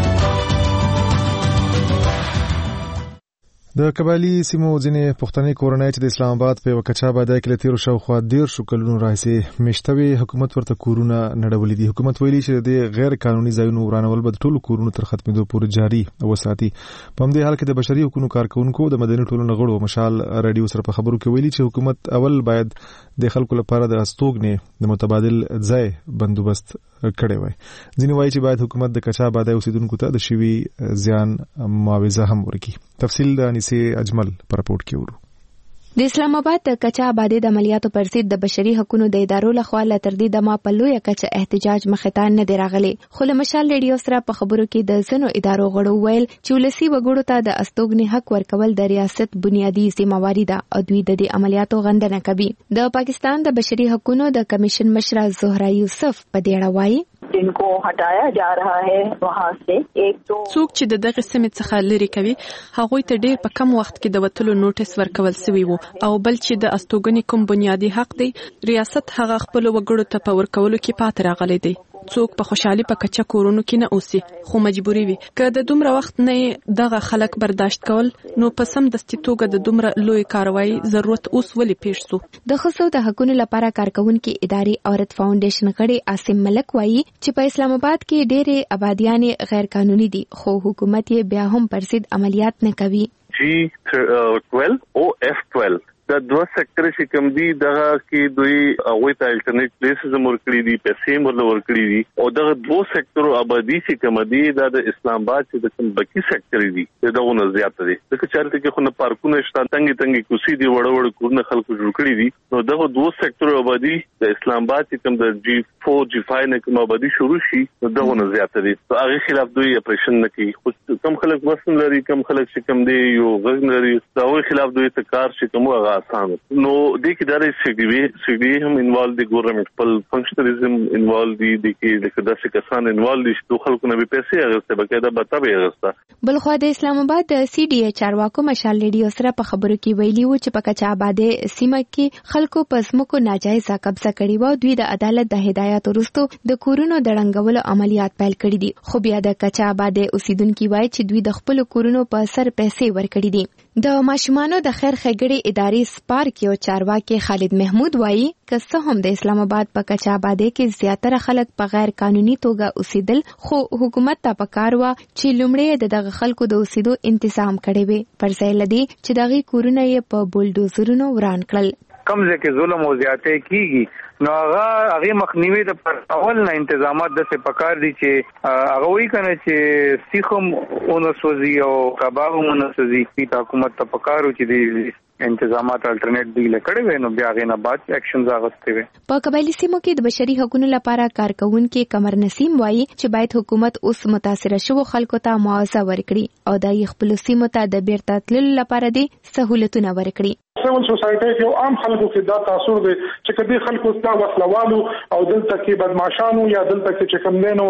د قبایلی سیمو ځینې پښتني کورنۍ چې د اسلام آباد په وکچا باندې کې لتیر شاوخوا ډیر شو کلونو راځي مشتوي حکومت ورته کورونه نړولې دي. حکومت ویلي چې د غیر قانوني ځایونو ورانول به ټولو کورونو تر ختمېدو پورې جاري وساتي. په همدې حال کې د بشري حقوقو کارکونکو د مدني ټولنو غړو مشال رادیو سره په خبرو کې ویلي چې حکومت اول باید د خلکو لپاره د استوګنې د متبادل ځای بندوبست کړی وای. ځینې وایي چې باید حکومت د کچا باندې اوسیدونکو ته د شوی زیان معاوضه هم ورکړي. تفصیل د انیسه اجمل پر رپورت کې ورو. د اسلام آباد د کچا آبادی د عملیاتو پر ضد د بشري حقوقو د ادارو لخوا ل تر دې د ما په لویه کچه احتجاج مخته نه دی راغلی. خو له مشال ریډیو سره په خبرو کې د ځینو ادارو غړو ویل چې ولسی وګړو ته د استوګنې حق ورکول د ریاست بنیادی ذمہواری ده او دوی د دې عملیاتو غندنه کوي. د پاکستان د بشري حقوقو د کمیشن مشره زهرا یوسف په دې اړه وایي जिनको हटाया जा रहा है वहां से एक तो څوک چې د دغه سیمې څخه لري کوي هغه ته ډیر په کم وخت کې د وټلو نوټیس ورکول شوی وو او بل چې د استوګنې کوم بنیادی حق دی ریاست هغه خپل وګړو ته په ورکولو کې پات راغلی دی. څوک په خوشحالي په کچا کورونو کې نه اوسي خو مجبوري وي که د دومره وخت نه دغه خلک برداشت کول نو په سم دستي توګه د دومره لوی کاروایی ضرورت اوس ولې پیښ شو. د خصو د حقوقو لپاره کارکونکو ادارې عورت فاونډیشن غړي عاصم ملک وایي چې په اسلام آباد کې ډېرې آبادیانې غیر قانوني دي خو حکومت یې بیا هم پر ضد عملیات نه کوي. جی twelve او اف twelve دا دوه سېکټر چې کوم دي دغه کې دوی هغه ته الټرنیټ پلیسز ورکړي دي پیسې مر ورکړي دي او دغه دوه سېکټر آبادی چې کوم دي دا د اسلام آباد چې د کوم بکی سېکټر دي دغه نه زیات دي. دغه چارته کې خو نه پارکونه شته تنګي تنګي کوسي دي وړ وړ کورونه خلکو جوړ کړي دي نو دغه دوه سېکټر آبادی د اسلام آباد چې کوم د جی four جی five نه کوم آبادی شروع شي دغه نه زیات دي. هغه خلاف دوی اپریشن نه کوي خو کم خلک وسن لري کم خلک چې کوم دي یو غږ لري دغه خلاف دوی ته کار شي کوم هغه آسان نو د کې دغه سګوي سګوي هم انوالو دي ګورنمنت په فنکشنالیزم انوالو دي د کې د څه کسان انوالو دي چې خلکو نه به پیسې اغسته بقاعده بتابه اغسته. بل خو د اسلام آباد د سی ډي ای چارواکو مشال ریډیو سره په خبرو کې ویلي و چې په کچا آباد سیمه کې خلکو په سمکو ناجایز قبضه کړی و دوی د عدالت د هدایت وروسته د کورونو د رنګولو عملیات پیل کړی دي خو بیا د کچا آباد اوسیدونکو وایي چې دوی د خپل کورونو په سر پیسې ورکړي دي. د ماشومانو د خیر ښېګړې ادارې سپارک یو چارواکي خالد محمود وایي که څه هم د اسلام آباد په کچا آباد کې زیاتره خلک په غیر قانوني توګه اوسېدل خو حکومت ته پکار و چې لومړی د دغه خلکو د اوسېدو تنظیم کړي وي پر ځای لدی چې دغه کورونه یې په بولډوزرونو وران کړل. کم ځکه ظلم او زیاتې کیږي نو هغه هغه مخنیوي د پر اول نه تنظیمات د څه پکار دي چې هغه وی کنه چې سیخم اونسوزي او کباب اونسوزي په حکومت ته پکارو چې دی انتظامات الټرنیټ دی لکړې وینو بیا غینه بعد اکشنز اغستې وي. په قبایلی سیمو کې د بشري حقوقو لپاره کارکونکو قمر نسیم وایي چې باید حکومت اوس متاثر شوو خلکو ته معاوضه ورکړي او د خپل سیمو ته د بیرته تللو لپاره دي سہولتونه ورکړي. سیول سوسایټي یو عام خلکو کې دا تاثیر دی چې کدي خلکو ستاسو وسلوالو او دلته کې بدمعشانو یا دلته کې چې کوم دینو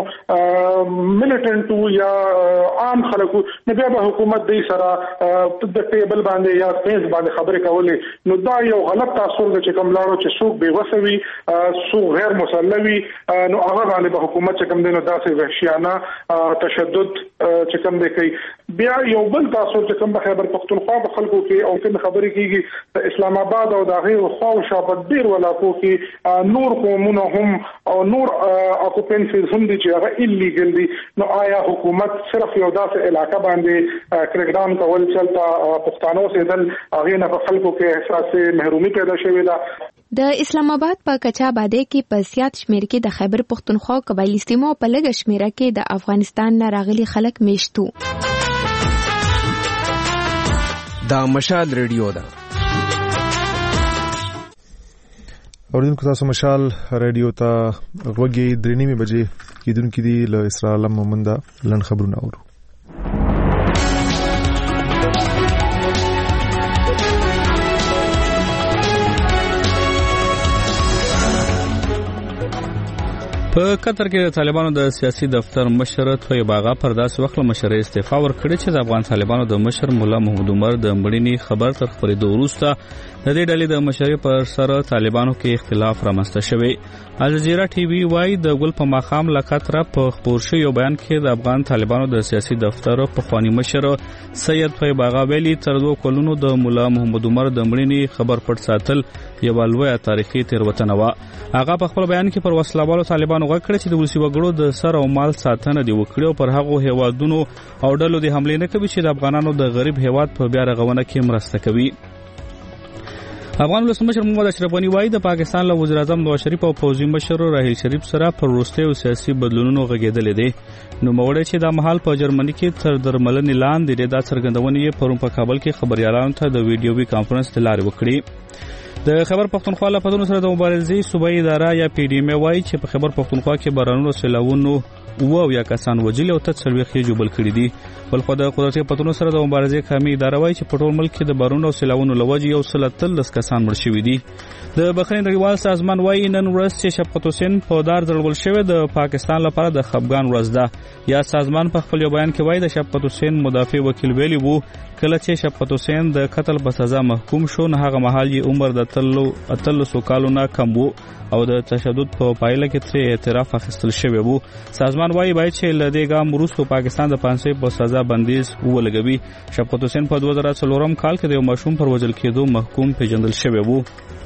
ملیټنټو یا عام خلکو نه بیا به حکومت دې سره د ټیبل باندې یا فیس باندې خبرې کولې نو دا یو غلط تاثیر دی چې کوم لاړو چې څوک بے وسوي څوک غیر مسلوي نو هغه باندې به حکومت چې کوم دینو داسې وحشیانه تشدد چې کوم دی کوي. بیا یو بل تاثیر چې کوم خیبر پختونخوا په خلکو کې او کوم خبرې کیږي د اسلام آباد او د غیر خو شاوخوا ډیر ولاکو کې نور قومونه هم او نور اکوپنسز هم دي چې هغه ایلیګل دي. نو آیا حکومت صرف یو داسې علاقه باندې کرکډاون کول چلتا پښتانو سره دل هغه نه په خلکو کې احساس محرومي پیدا شوې ده؟ د اسلام آباد په کچا باندې کې په زیات شمیر کې د خیبر پختونخوا قبایلی سیمو په لږ شمیره کې د افغانستان نه راغلي خلک میشتو. دا مشال ریډیو ده. اوریدونکو تاسو مشال ریډیو ته غوږی درې نیمه بجې کیدونکې دي له اسرائیل مومنده لن خبرونه اورو. په قطر کې د طالبانو د سیاسي دفتر مشر طیب آغا پر داسې وخت مشر استعفا ورکړي چې د افغان طالبانو د مشر مولا محمد عمر د مړینې خبر تر خبرېدو وروسته د دې ډلې د مشرۍ پر سر طالبانو کې اختلاف رامنځته شوی. الجزیره ټي وي وايي د ګل په ماقام له قطر په خبر شوی یو بیان کې د افغان طالبانو د سیاسي دفتر په خواني مشر سید طیب آغا ویلي تر دوه کلونو د مولا محمد عمر د مړینې خبر پټ ساتل یو لویه تاریخي تېروتنه وه. هغه په خپل بیان کې پر وسلوالو طالبانو غږ کړی چې د ولسي وګړو د سر او مال ساتنه دی وکړي او پر هغو هیوادونو او ډلو د حملې نه کوي چې د افغانانو د غریب هیواد په بیا رغونه کې مرسته کوي. افغان ولسمشر محمد اشرف غنی وايي د پاکستان له وزیر اعظم نواز شریف او فوزي مشر راحیل شریف سره پر وروستیو سیاسي بدلونونو غږېدلې دي. نو موړی چې د محل په جرمني کې تر درملنې لاندې د څرګندونې یې پرون په کابل کې خبريالانو ته د ویډیوي کانفرنس د لارې وکړي. د خبر پښتونخوا له پدونو سره د مبارزې صوبایي اداره یا پی ډی ایم وايي چې په خبر پښتونخوا کې بارانونو سیلاوونو او یا کسان وجل او ته څلويخ یې جوبل کړي دي. بل خو د قدرتي پتونو سره د مبارزې قومي اداره وايي چې په ټول ملک کې د بارونو او سیلاوونو لوجه یو سل تلس کسان مړ شوي دي. د بخښنې نړیوال سازمان وايي نن ورځ چې شفقت حسین په دار ځړول شوی د پاکستان لپاره د خفګان ورځ ده. یا سازمان په خپل بیان کې وايي د شفقت حسین مدافع وکیل ویلي وو کله چې شفقت حسین د قتل په سزا محکوم شو نه هغه مهال یې عمر د تلو اتلسو کالو نه کم وو او د تشدد په پایله کې ترې اعتراف اخیستل شوی وو. سازمان وايي باید چې له دې ګام وروسته پاکستان د پانسۍ په سزا بندیز ولګوي. شفقت حسین په دوه زره څلورم کال کې د یو ماشوم پر وژل کېدو محکوم پیژندل شوی وو.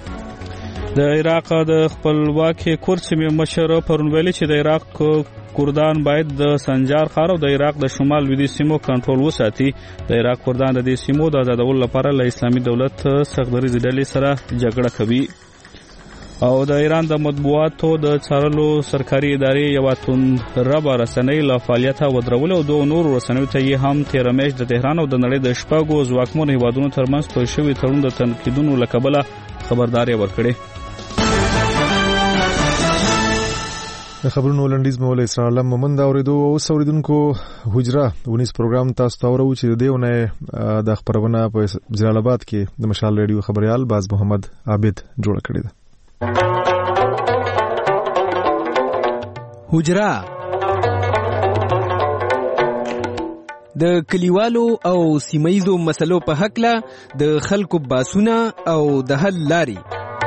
د عراق د خپلواکۍ کورد سیمې مشر پرون ویلي چې د عراق کردان باید د سنجار ښار او د عراق د شمال لویدیځ سیمو کنټرول وساتي. د عراق کردان د دې سیمو د آزادولو لپاره له اسلامي دولت سختدریزې ډلې سره جګړه کوي. او د ایران د مطبوعاتو د څارلو سرکاري ادارې یو تندربه رسنۍ له فعالیته ودرولې او دوه نور رسنیو ته یې هم تېره میاشت د تهران او د نړۍ د شپږو ځواکمنو هیوادونو ترمنځ په شوي تړون د تنقیدونو له کبله خبرداری ورکړې. د خبرونو لنډیز مو له اسرائیل مومند اوریدو او اوریدونکو حجره ونیس پروګرام تاسو ته ورو چې دیونه د خبرونه په جلال آباد کې د مشال ریډیو خبريال باز محمد عابد جوړ کړی دی. حجره د کلیوالو او سیمایزو مسلو په حق له د خلکو باسونه او د حل لاري.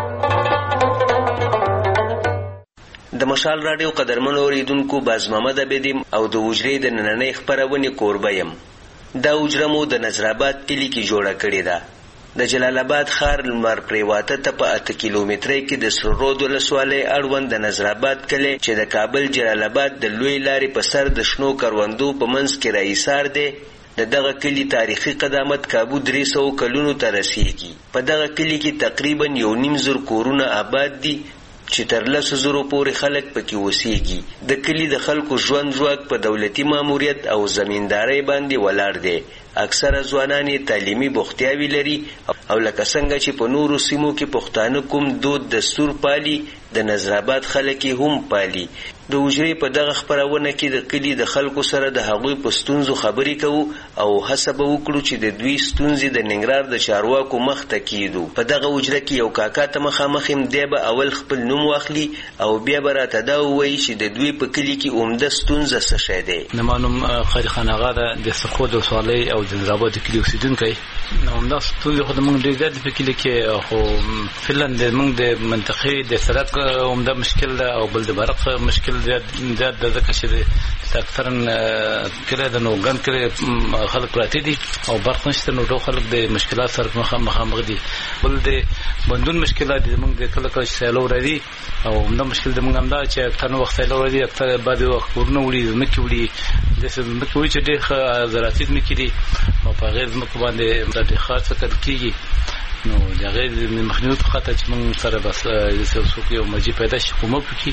د مشال رادیو قدرمنو اوریدونکو باز محمد عابدیم او د وجرې د نننۍ خبرونې کوربه یم. دا وجره مو د نظرآباد کلي کې جوړه کړې ده. د جلال آباد ښار لمر پریواته ته په اته کیلومترۍ کې د سره رود ولسوالۍ اړوند د نظرآباد کلی چې د کابل جلال آباد د لوی لارې په سر د شنو کروندو په منځ کې راایسار دی. د دغه کلی تاریخي قدامت کابو درې سوه کلونو ته رسیږي. په دغه کلی کې تقریبا یو نیم زر کورونه آباد دي چې تر لسو زرو پورې خلک پکې اوسېږي. د کلي د خلکو ژوند ژواک په دولتي ماموریت او زمیندارۍ باندې ولاړ دی. اکثره ځوانان یې تعلیمي بوختیاوي لري او لکه څنګه چې په نورو سیمو کې پښتانه کوم دود دستور پالي د نظرآباد خلک یې هم پالي. د وجرې په دغه خپرونه کې د کلي د خلکو سره د هغوی په ستونزو خبرې کوو او هڅه به وکړو چې د دوی ستونزې د ننګرهار د چارواکو مخ ته کیدو. په دغه وجره کې یو کاکا ته مخامخ یم. دی به اول خپل نوم واخلي او بیا به راته دا ووایي چې د دوی په کلي کې عمده ستونزه څه شی دی. زما نوم خالد خان اغا ده، د سخود ولسوالۍ او د نظرآباد د کلي اوسېدونکی. عمده ستونزې خو زموږ ډېر زیات په کلي کې، خو فعلا د موږ د منطقې د سرحد عمده مشکل ده او بل د برق مشکل ده د ځکه چې اکثرا کله د نوګن کله خلک راته دي او برق نشته نو ټول خلک د مشکلات سره مخامخ دي. بل د بندون مشکلات دي موږ د کله کله سیلو راځي او عمده مشکل د موږ هم دا چې اکثر وخت سیلو راځي اکثر بعد وخت ورنه وړي مکه وړي د څه مکه وړي چې د زراعتي مکه دي او په غیر مکه باندې د خاصه کېږي نو دا غیر مخنیوي په خاطر چې موږ سره بس یو څوک یو مرجع پیدا شي کومه پکې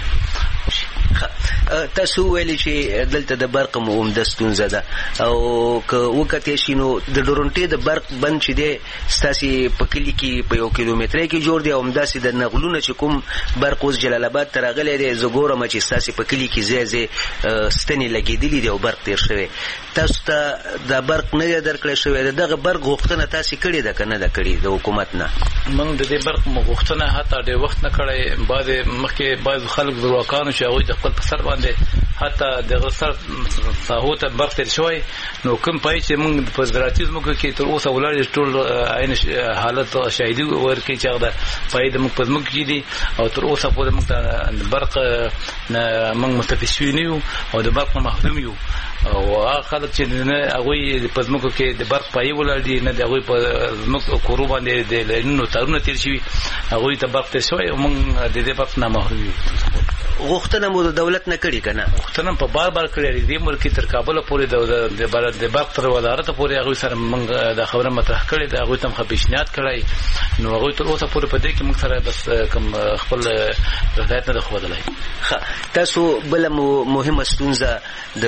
تاسو ویلي چې دلته د برق موم د ستونزه ده او که وکته شي نو د ډورنټي د برق بند چې دی ستاسي په کلی کې په یو کیلومتر کې جوړ دی او همداسې د نغلونه چې کوم برق اوس جلال آباد ته راغلی دی زګورم چې ستاسي په کلی کې ځای ځای ستنې لګېدلې دي او برق تیر شوی. تاسو ته د برق نه درکړی شوی دغه برق غوښتنه تاسو کړې ده که نه ده کړې د حکومت نه؟ موږ د دې برق غوښتنه حتی ډېر وخت نه کړی. بعد مخکې بعض خلک دروغکانو چې هغوی د خپل په سر باندې حتی د سر ساحو ته برق تیر شوی نو کوم پای چې موږ په زراعتي ځمکو کې تر اوسه ولاړ ټول عین حالت شاهدي ورکړي چې هغه پای د موږ په ځمکو کې دي او تر اوسه پورې موږ ته برق نه موږ مستفید شوي نه یو او د برق نه محروم یو او هغه خلک چې نه هغوی په ځمکو کې د برق پای ولاړ دي نه د هغوی په ځمکو کورو باندې د لاینونو تارونه تیر شوي هغوی ته برق تیر شوی او موږ د دې برق نه محروم یو. غوښتنه مو د دولت نه کړې کنه؟ غوښتنه په بار بار کړې دي ملک تر کابل پورې د د برق تر وزارت پورې هغه سره موږ د خبره مطرح کړې ده هغه تم خپېشنات کړای نو هغه تر اوسه پورې په دې کې موږ سره بس کوم خپل رضایت نه خوړلای. تاسو بل مهمه ستونزه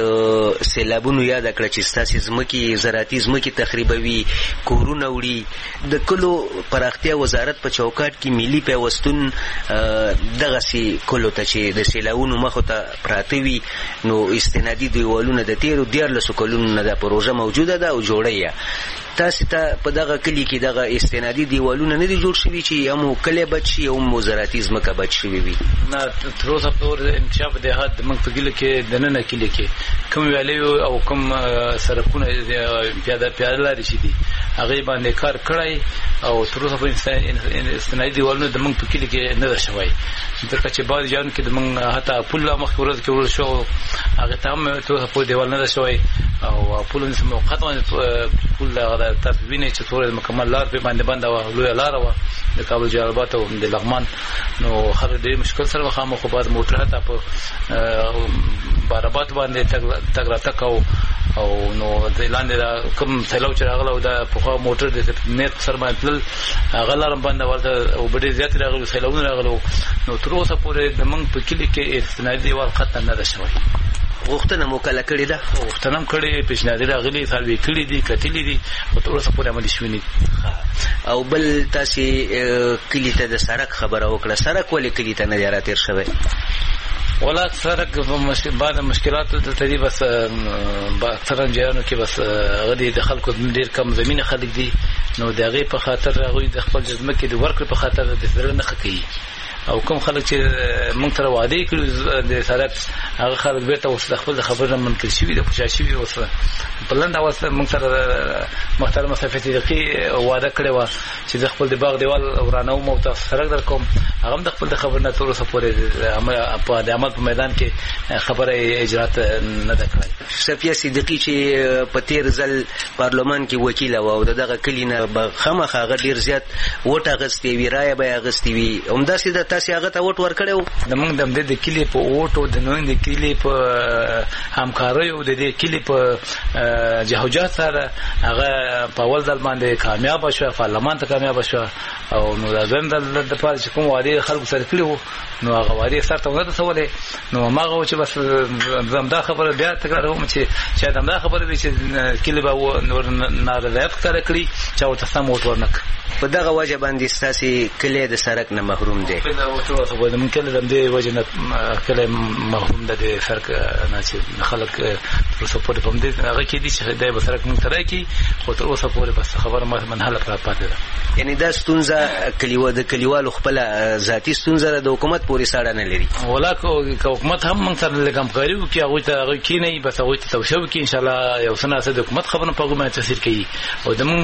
د سیلابونو یاد کړه چې ستاسو ځمکې زراعتي ځمکې تخریبوي کورونه وړي د کلو پراختیا وزارت په چوکاټ کې ملي پیوستون دغه سي کلو ته چې د سیلاونو مخه ته پراته وي نو استنادي دیوالونه د تیرو دیارلسو کلونو نه دا پروژه موجوده ده او جوړه تاسو ته په دغه کلی کې دغه استنادي دیوالونه نه دي جوړ شوي چې هم کله بچي او مزاراتي ځمکه بچ شوي وي؟ نه تر اوسه پورې انکشاف د هغه موږ په کلی کې د نن کلی کې کوم ویلې او کوم سرکونه پیاده پیاده لارې شي دي هغه باندې کار کړای او تر اوسه پورې استنادي دیوالونه د موږ په کلی کې نه ده شوی ځکه چې بعض ځایونو کې د موږ حتی پل مخکې ورځ کې ورل شو هغه ته هم تر اوسه پورې دیوال نه ده شوی او پل نسمه موقت باندې پل هغه تاسو وینئ چې ټول مکمل لار په باندې بنده و لوی لار و د کابل جلال آباد او د لغمان نو خلک ډېر مشکل سره مخامخ خو بعد موټر ته په بارابات باندې تګ راتګ او نو د لاندې کوم سیلاب چې راغله او د پخوا موټر د نیت سره باندې تل هغه لار باندې ورته او ډېر زیات راغلو سیلابونه راغلو نو تر اوسه پورې د موږ په کلي کې استنادي دیوال ختم نه ده شوی. غوښتنه مو کله کړې ده؟ غوښتنه هم کړې پیشنهاد راغلي سالوي کړي دي کتلې دي او تر اوسه پورې عملي شوي نه دي. او بل تاسو کلی ته د سړک خبره وکړه سړک ولې کلی ته نه راتیر شوی؟ ولا سړک په بعد مشکلات دلته دي بس اکثرا جایانو کې بس غدي د خلکو ډیر کم زمينه خلک دي نو د هغه په خاطر هغه د خپل جسمه کې د ورکړ په خاطر د زړه نه خکې او کوم خلک چې موږ سره وعده کړو د سړک هغه خلک بیرته اوس د خپل خبره منکر شوي د خوشا شوي اوس په لند اواز موږ سره محترم صفتی دقیق وعده کړې و چې د خپل د باغ دیوال ورانو مو تاسو سره در کوم هغه د خپل خبر نه تر اوسه پورې په د عمل په میدان کې خبره اجرات نه ده کړې. صفیه صدیقی چې په تیر ځل پارلمان کې وکیل و او دغه کلینه بخمه هغه ډیر زیات وټه غستې وی رائے به غستې وی همداسې د تاسو هغه ته وټ ورکړو؟ د موږ د دې کلی په وټو د نوې د کلی په همکاري او د دې کلی په جهوجات سره هغه په ول ځل باندې کامیاب شو پارلمان ته کامیاب شو او نو د زندل د پاره چې کوم وادي خلکو سره کړو نو هغه وادي سره ته ونه تسولې نو ماغه چې بس زمدا خبره بیا تکراروم چې چې دا خبره دي چې کلی به نور نارضایت کړی چې او تاسو موټ ورنک په دغه وجه باندې ستاسو کلی د سړک نه محروم دي. په دغه وجه باندې ممکن د دې وجه نه کلی محروم ده د سړک نه چې خلک تر اوسه پورې په دې هغه کې دي چې د سړک مونږ ترای کی خو تر اوسه پورې بس خبره منحله پاتې ده. یعنی دا ستونزه کلیو د کلیوالو خپل ذاتی ستونزه د حکومت پورې ساړه نه لري ولا کو حکومت هم مونږ سره لګم کوي چې هغه ته هغه کې نه بس هغه ته توشو کې ان شاء الله یو سنه د حکومت خبرونه په کومه تاثیر کوي او د موږ مشران هم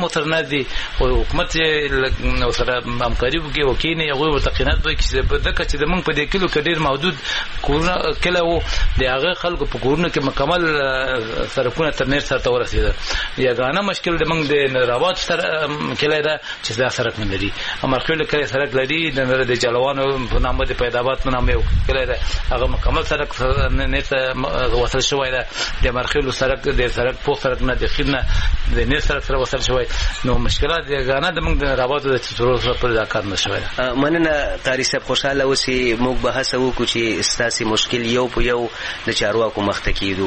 مو تر نه دي او حکومت نو سره همکاري وکړي او کینی هغه ورته قناعت وکړي چې دغه چې د موږ په دې کلو کې ډیر محدود کورونه کله وو د هغه خلکو په کورونو کې مکمل سرکونه تر نیر سره ورسېده یګانه مشکل د موږ د نراوات سره کله دا چې دا سرک نه لري امرخیل کله سرک لري د جلوانو په نامه د پیداوات په نامه کله دا هغه مکمل سرک نه وصل شوی دا د امرخیل سرک د سرک په سرک نه د خدمت د نیر سرک سره وصل شوی نو مشکلات یګانه د موږ د نراوات د تطور سره پر دا کار نشوي مننه قاری صاحب خوشاله اوسې موږ بحث وکړو چې ستاسو مشکل یو په یو د چارواکو مخ ته کیدو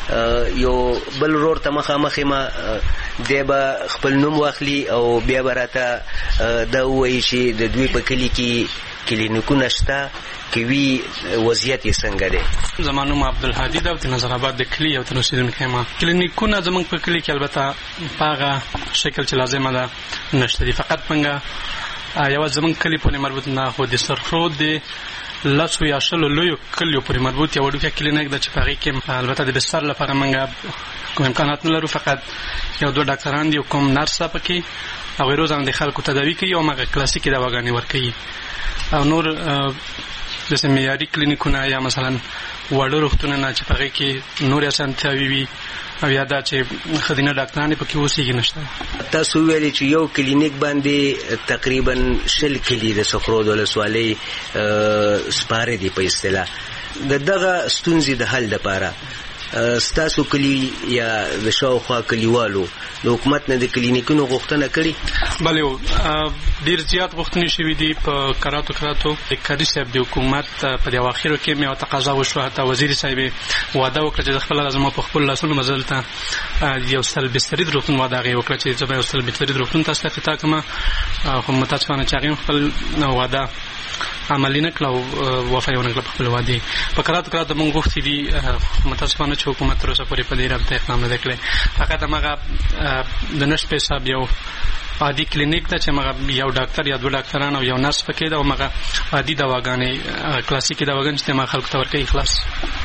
یو بل ورور ته مخامخ ما دیبا خپل نوم واخلي او بیا براته دا وایي چې د دوی په کلی کې کلینیکونه شته کوي وضعیت یې څنګه دی زمانو ما عبدالهادي دا د نظر آباد د کلی او تنوسیدونکو ما کلینیکونه زمونږ په کلی کې البته پاغه شکل چې لازمه ده نشته دي فقط پنګه یو زمونږ کلی په مربوط نه خو د سرخرود دی لاسو یا شلو لوی کلیو پورې مربوط یو ډوکه کلینیک د چپاغي کې البته د بستر لپاره منګه کوم امکانات نه لرو فقط یو دوه ډاکټران دي کوم نرس پکې او روزانه د خلکو تداوی کوي او مګه کلاسیکي دواګانې ورکوي او نور د سیمایي کلینیکونه یا مثلا وړو روغتونه نه چپاغي کې نور اسانتیاوي وي او یادا چې خدینه ډاکټرانه پکې اوسېږي نشته تاسو ویلي چې یو کلینیک باندې تقریبا شل کلی د سخرود ولسوالۍ سپاره دي په اصطلاح د دغه ستونزې د حل لپاره ستاسو کلی یا د شاوخوا کلیوالو د حکومت نه د کلینیکونو غوښتنه کړې بله ډیر زیات غوښتنې شوې دي په کراتو کراتو د کاري صاحب د حکومت په د اواخرو کې مې تقاضا وشوه حتی وزیر صاحب وعده وکړه چې خپل لازم په خپل لاسونو مزل ته یو سل بستری دروغتون وعده غي وکړه چې زه یو سل بستری دروغتون تاسو ته تا کوم خو متاسفانه چې هغه خپل وعده عملی نه کړو وفا یې ونه کړه خپل وعده په کراتو کراتو موږ غوښتي دي متاسفانه چې حکومت تر اوسه پورې په دې رابطه اقدام نه کړی فقط هغه د نشټ په حساب یو عادي کلینیک ته چې مګه یو ډاکټر یا دوه ډاکټران او یو نرس پکې دا او مګه عادي دواګانې کلاسیکي دواګانې چې ما خلکو ته ورکوي خلاص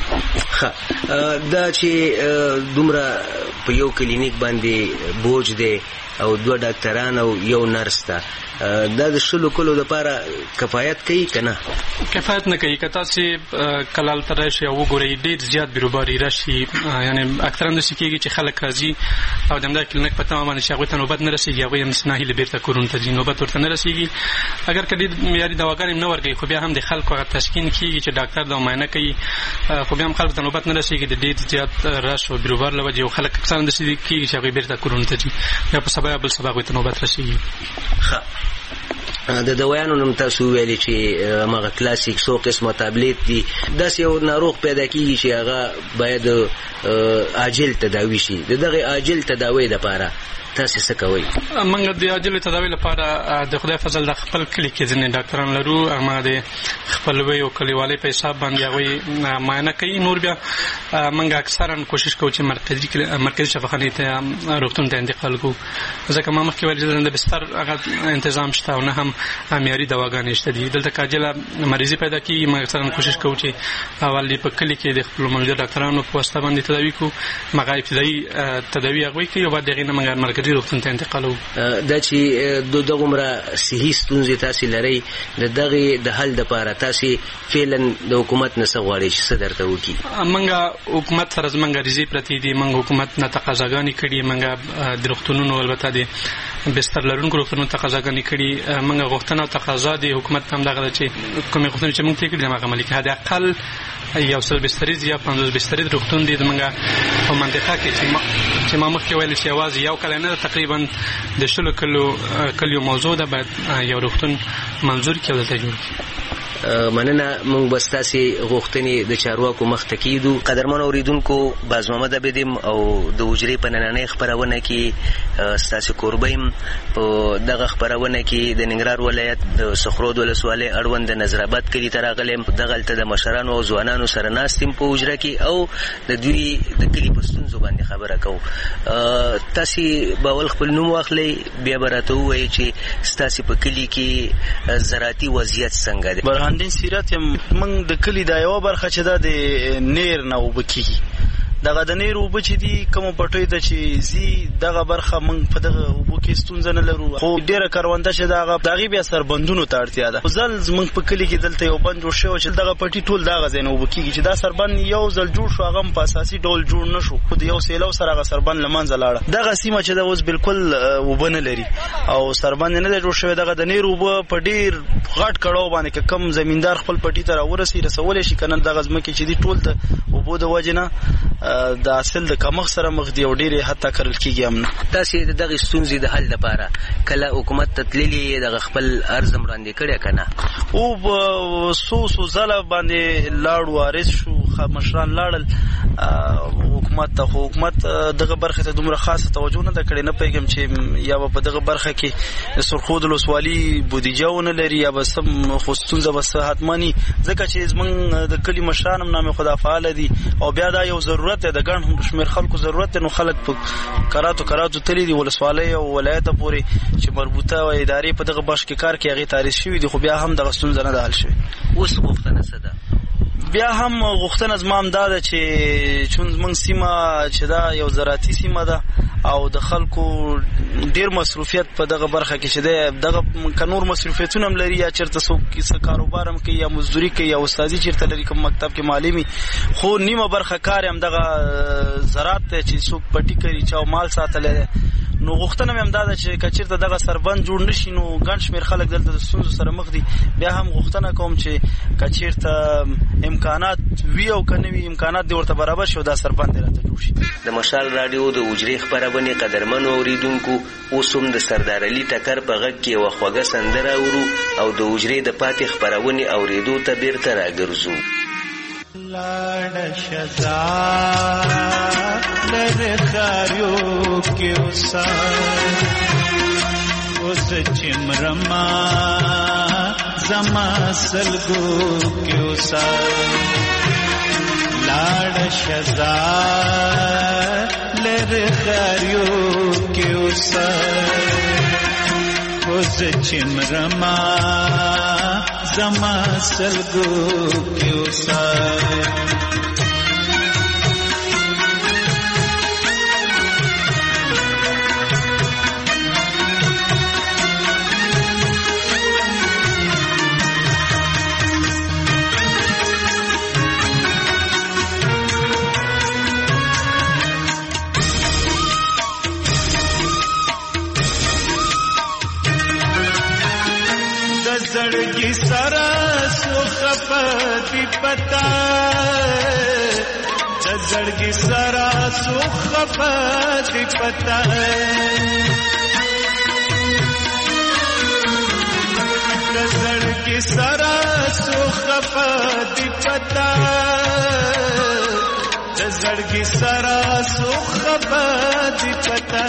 ښه دا چې دومره په یو کلینیک باندې بوج دی او دوه ډاکټران او یو نرس ته دا د شلو کلو لپاره کفایت کوي کنه کفایت نه کوي کته چې کلال تر شي او ګوري ډیر زیات بیروباري راشي یعنی اکثرا د سکیږي چې خلک راځي او دمدا کلینیک په تمام باندې شغله نوبت نه رسیږي هغه هم سناهي لبیرته کورون ته نوبت ورته نه رسیږي اگر کدي معیاري دواګانې نه ورګي خو بیا هم د خلکو غو تشکین کیږي چې ډاکټر دا معاینه کوي خو بیا هم خلک ته نوبت نه رسیږي د ډیر زیات راش او بیروبار لوجه او خلک اکثرا د سکیږي چې هغه بیرته کورون ته ځي یا په سبب بل سبب ته نوبت رسیږي ښه د دوايانو نوم تاسو ویلي چې هغه کلاسیک سو قسمه تابلیت دي داس یو ناروغ پیدا کیږي چې هغه باید عاجل تداوی شي دغه عاجل تداوی لپاره تاسو څه کوئ موږ د عاجل تداوی لپاره د خدای فضل د خپل کلی کې ځنې ډاکټران لرو هغه د خپلوي او کلیوالي په حساب باندې هغه معاینه کوي نور بیا موږ اکثرا کوشش کوو چې مرکزي مرکزي شفاخانه ته روغتون ته انتقال کوو ځکه ما مخکې ویل د بستر هغه تنظیم شته او نه هم معیاري دواګانې شته دي دلته کاجله مریضي پیدا کیږي موږ اکثرا کوشش کوو چې اول په کلی کې د خپل موجوده ډاکټرانو په واسطه باندې تداوی کوو مګا ابتدایي تداوی هغه کوي او بعد دغه نه موږ مرکزي روغتون ته انتقالو دا چې دغه عمره صحیح ستونزې تاسو لري د دغه د حل لپاره تاسو فعلا د حکومت نه سغواړي چې صدر ته وکی منګه حکومت سره زمنګ ریزي پرتی دي منګه حکومت نه تقاضاګانی کړي منګه د روغتونونو البته دي بستر لرونکو روغتونونو تقاضاګانی کړي منګه غوښتنه او تقاضا دي حکومت هم دغه چې کومه غوښتنه چې موږ ته کړي هغه عملي کړي حد اقل یو سل بستری یا پنځوس بستری روغتون دي منګه په منطقه کې چې ما مخکې ویل چې आवाज یو کله نه تقریبا د شلو کلو کلیو موضوع ده بعد یو روغتون منظور کړي او ته جوړ مننه مونږ بستاسي غوښتنې د چارواکو مخ ته کیدو قدرمن اوریدونکو باز محمد بدیم او د وجري په نننۍ خبرونه کې ستاسو قربیم په دغه خبرونه کې د ننګرهار ولایت د سخرود ولسوالۍ اړوند د نظرآباد کلی تراغلم دغه ته د مشرانو او ځوانانو سره ناستم په وجره کې او د دوی د کلی په ستونزو باندې خبره کوو تاسو باول خپل نوم واخلئ بیا براته وایي چې ستاسو په کلی کې زراعتي وضعیت څنګه دی برهاندین سیرت یم من د کلی دا یو برخه چې دا د نیر نه وبکیږي دغه د نیر اوبه چې دي کوم پټوي د چې زی دغه برخه موږ په دغه اوبو کې ستونزه نه لرو، خو ډیره کرونده چې دغه دغه بیا سربندونو ته اړتیا ده. ځل موږ په کلی کې دلته یو بند جوړ شو چې دغه پټي ټول دغه ځای نه اوبه کېږي چې دا سربند یو ځل جوړ شو هغه په اساسي ډول جوړ نه شو، خو د یو سیلو سره هغه سربند له منځه لاړه. دغه سیمه چې د اوس بالکل اوبه نه لري او سربند نه دی جوړ شوی. دغه د نیر اوبه په ډیر غټ کړهو باندې کم زمیندار خپل پټي ته راورسي رسول شي کنه دغه ځمکې چې دي ټول ته اوبو د وجه نه د حاصل د کمښت سره مخ دي او ډیره حتی کرل کېږي هم نه. تاسې دغه ستونزې د حل لپاره کله حکومت ته تللي دغه خپل عرض وړاندې کړی که نه؟ او څو څو ځله باندې لاړ وارث شو، مشران لاړل حکومت ته، خو حکومت دغه برخه ته دومره خاصه توجه نه ده کړې. نه پوهېږم چې یا به په دغه برخه کې د سرخود ولسوالي بودیجه ونه لري یا به څه، خو ستونزه به څه حتماني، ځکه چې زموږ د کلي مشران هم نامې خدا فعاله دي او بیا دا یو ضرورت دی، د ګڼ شمېر خلکو ضرورت دی. نو خلک په کراتو کراتو تللي دي ولسوالۍ او ولایته پورې چې مربوطه ادارې په دغه بخش کې کار کوي، هغې تعریض شوي دي، خو بیا هم دغه ستونزه نه ده حل شوې. اوس غوښتنه څه ده؟ بیا هم غوښتنه زما هم دا ده چې چون زموږ سیمه چې دا یو زراعتي سیمه ده او د خلکو ډیر مصروفیت په دغه برخه کې چې دی، دغه که نور مصروفیتونه هم لري یا چېرته څوک څه کاروبار هم کوي یا مزدوري کوي یا استادي چېرته لري کوم مکتب کې معلمي، خو نیمه برخه کار هم دغه زراعت دی چې څوک پټي کوي چا مال ساتلی دی. نو غوښتنه مې هم دا ده چې که چېرته دغه سربند جوړ نه شي نو ګڼ شمېر خلک دلته د ستونزو سره مخ دي. بیا هم غوښتنه کوم چې که چېرته امکانات وي او که نه وي امکانات دې ورته برابر شي او دا سربند دې راته جوړ شي. د مشال راډیو د اجرې خپرونې قدرمنو اورېدونکو اوس هم د سردار علي ټکر په غږ کې یوه خوږه سندره اورو او د اجرې د پاتې خپرونې اورېدو ته بیرته راګرځو. لاړ شزا لر خاریو کې وسار اوس چمرما زما سلګو کې وسار لاړ شزا لر خاریو کې وسار اوس چمرما زما سلګو کې وسار زړګي سره سو خفتی پتا د زړګي سره سو خفتی پتا د زړګي سره سو خفتی پتا د زړګي سره سو خفتی پتا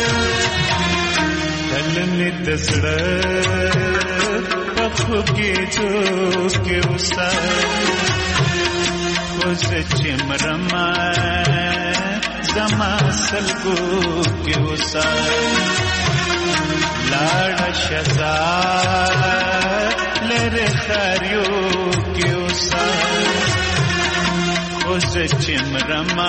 دلني دسړ خوږی چوکې وسار اوس چمرما زما سلګو کې وسار لاړ شزا لر خاریو کې وسار اوس چمرما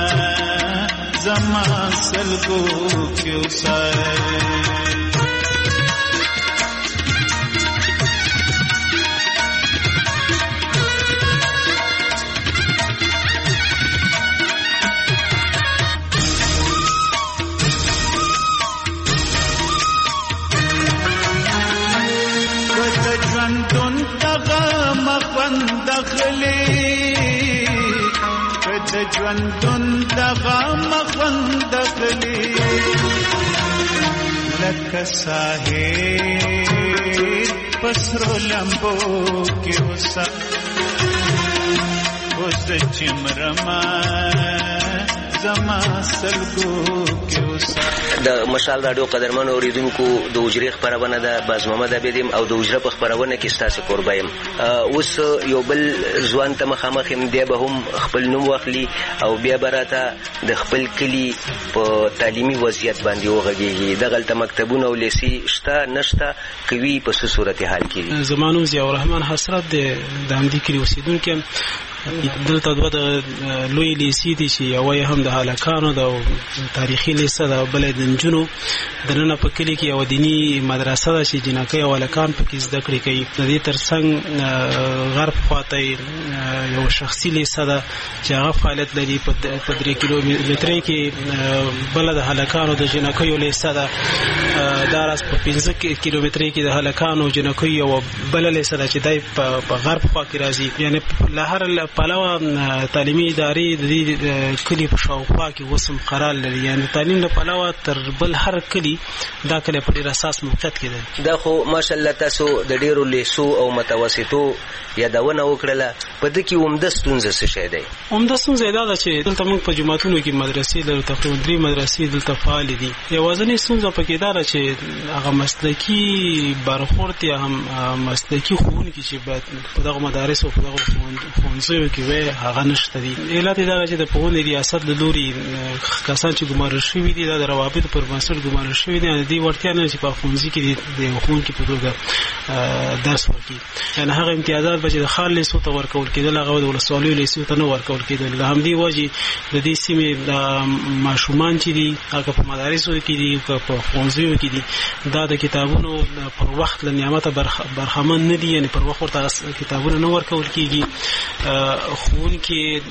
زما سلګو کې وسار ژوندون دغه مخوند کلی لکه ساحل پسرو لمبو کې وسا اوس چمرما زما سلګو کې د مشال رادیو قدرمن اوریدونکو د وجرې خبرونه ده باز محمد عبدیم او د وجره په خبرونه کې ستاسو قربایم. اوس یو بل ځوان ته مخامخ هم دی، به هم خپل نوم واخلي او بیا براته د خپل کلی په تعلیمي وضعیت باندې وغږیږي. دغلته مکتبونه او لیسي شته نشته، کوي په څه صورت حال کې؟ زمانو ضیاء الرحمن حسرت د همدې کلی اوسیدونکو دلته دوه د لوی لیسي دي چې یوه هم د هلکانو د تاریخي لیسه ده، بله د نجونو. دننه په کلي کې یوه دیني مدرسه ده چې جنکۍ او هلکان پکې زده کړې کوي. د دې تر څنګ غرب خواته یو شخصي لیسه ده چې هغه فعالیت لري. په درې کیلومترۍ کې بله د هلکانو د جنکیو لیسه ده. دا راز په پنځه کیلومترۍ کې د هلکانو جنکیو یوه بله لیسه ده چې دی په غرب خوا کې راځي. یعنې له هر پلوه تعلیمي ادارې د دې کلي په شاوخوا کې اوس هم قرار لري. یعنې تعلیم له پلوه تر بل هر کلي دا کلی په ډېر اساس موقعیت کې دی. دا خو ماشاءالله تاسو د ډېرو لیسو او متوسطو یادونه وکړله. په دې کې عمده ستونزه څه شی دی؟ عمده ستونزه دا ده چې دلته موږ په جوماتونو کې مدرسې لرو، تقریبا درې مدرسې دلته فعالې دي. یوازینۍ ستونزه پکې دا ده چې هغه مسلکي برخورد یا هم مسلکي ښوونکي چې باید په دغه مدارسو او په دغه ښوونځیو کې وي هغه نشته دي. علت یې دا چې د پوهنې ریاست له لوري کسان چې ګمارل شوي دي دا د روابطو پر بنسټ ګمارل شوي دي. د دې وړتیا نه چې په ښوونځي کې د یو ښوونکي په توګه درس ورکړي. یعنې هغه امتیازات به چې د ښار لیسو ته ورکول کېدل هغه د ولسوالیو لیسو ته نه ورکول کېدل. له همدې وجې د دې سیمې د ماشومان چې دي هغه په مدارسو کې دي که په ښوونځیو کې دي دا د کتابونو پر وخت له نعمته برخمن نه دي. یعنې پر وخت ورته کتابونه نه ورکول کېږي. ښوونکي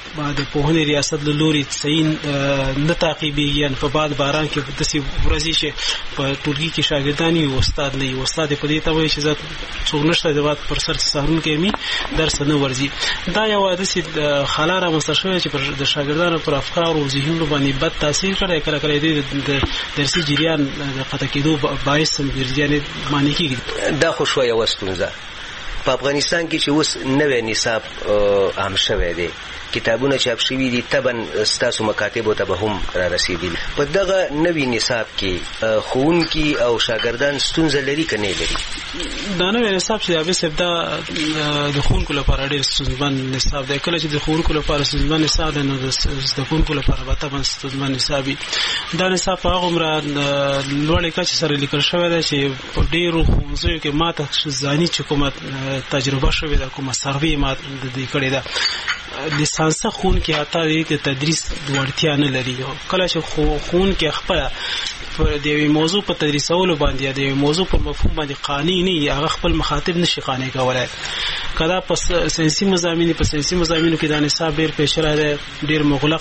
د پوهنې ریاست له لوري صحیح نه تعقیبېږي. یعنې په باد باران کې داسې ورځي چې په ټولګي کې شاګردان وي، استاد نه وي. استاد یې په دې ته وایي چې زه څوک نشته د باد پر سر سهارونکی مې درس نه ورځي. دا یوه داسې خلا رامنځته شوې چې د شاګردانو پر افکارو او ذهنونو باندې بد تاثیر کړی. کله کله دې د درسي جریان د قطع کېدو باعث هم ګرځي، یعنې معنی کېږي. دا خو شوه یوه ستونزه. په افغانستان کې چې اوس نوی نصاب عام شوی دی، کتابونه چاپ شوي دي، طبعا ستاسو مکاتبو ته به هم را رسېدلي. په دغه نوي نصاب کې ښوونکي او شاګردان ستونزه لري که نه لري؟ دا نوی نصاب چې عابد صاحب دا د ښوونکو لپاره ډېر ستونزمن نصاب دی. کله چې د ښوونکو لپاره ستونزمن نصاب دی نو د زده کوونکو لپاره به طبعا ستونزمن نصاب وي. دا نصاب په هغومره لوړې کچې سره لیکل شوی دی چې په ډېرو ښوونځیو کې ما ته ځاني چې کومه تجربه شوې ده، کومه سروې ما د دې کړې ده، لیسانسه ښوونکي حتی د تدریس وړتیا نه لري. کله چې ښوونکي خپله د یوې موضوع په تدریسولو باندې یا د یوې موضوع په مفهوم باندې قانع نه وي، هغه خپل مخاطب نشي قانع کولی. که دا په ساینسي مضامینو په ساینسي مضامینو کې دا نصاب ډېر پیچلی دی، ډېر مغلق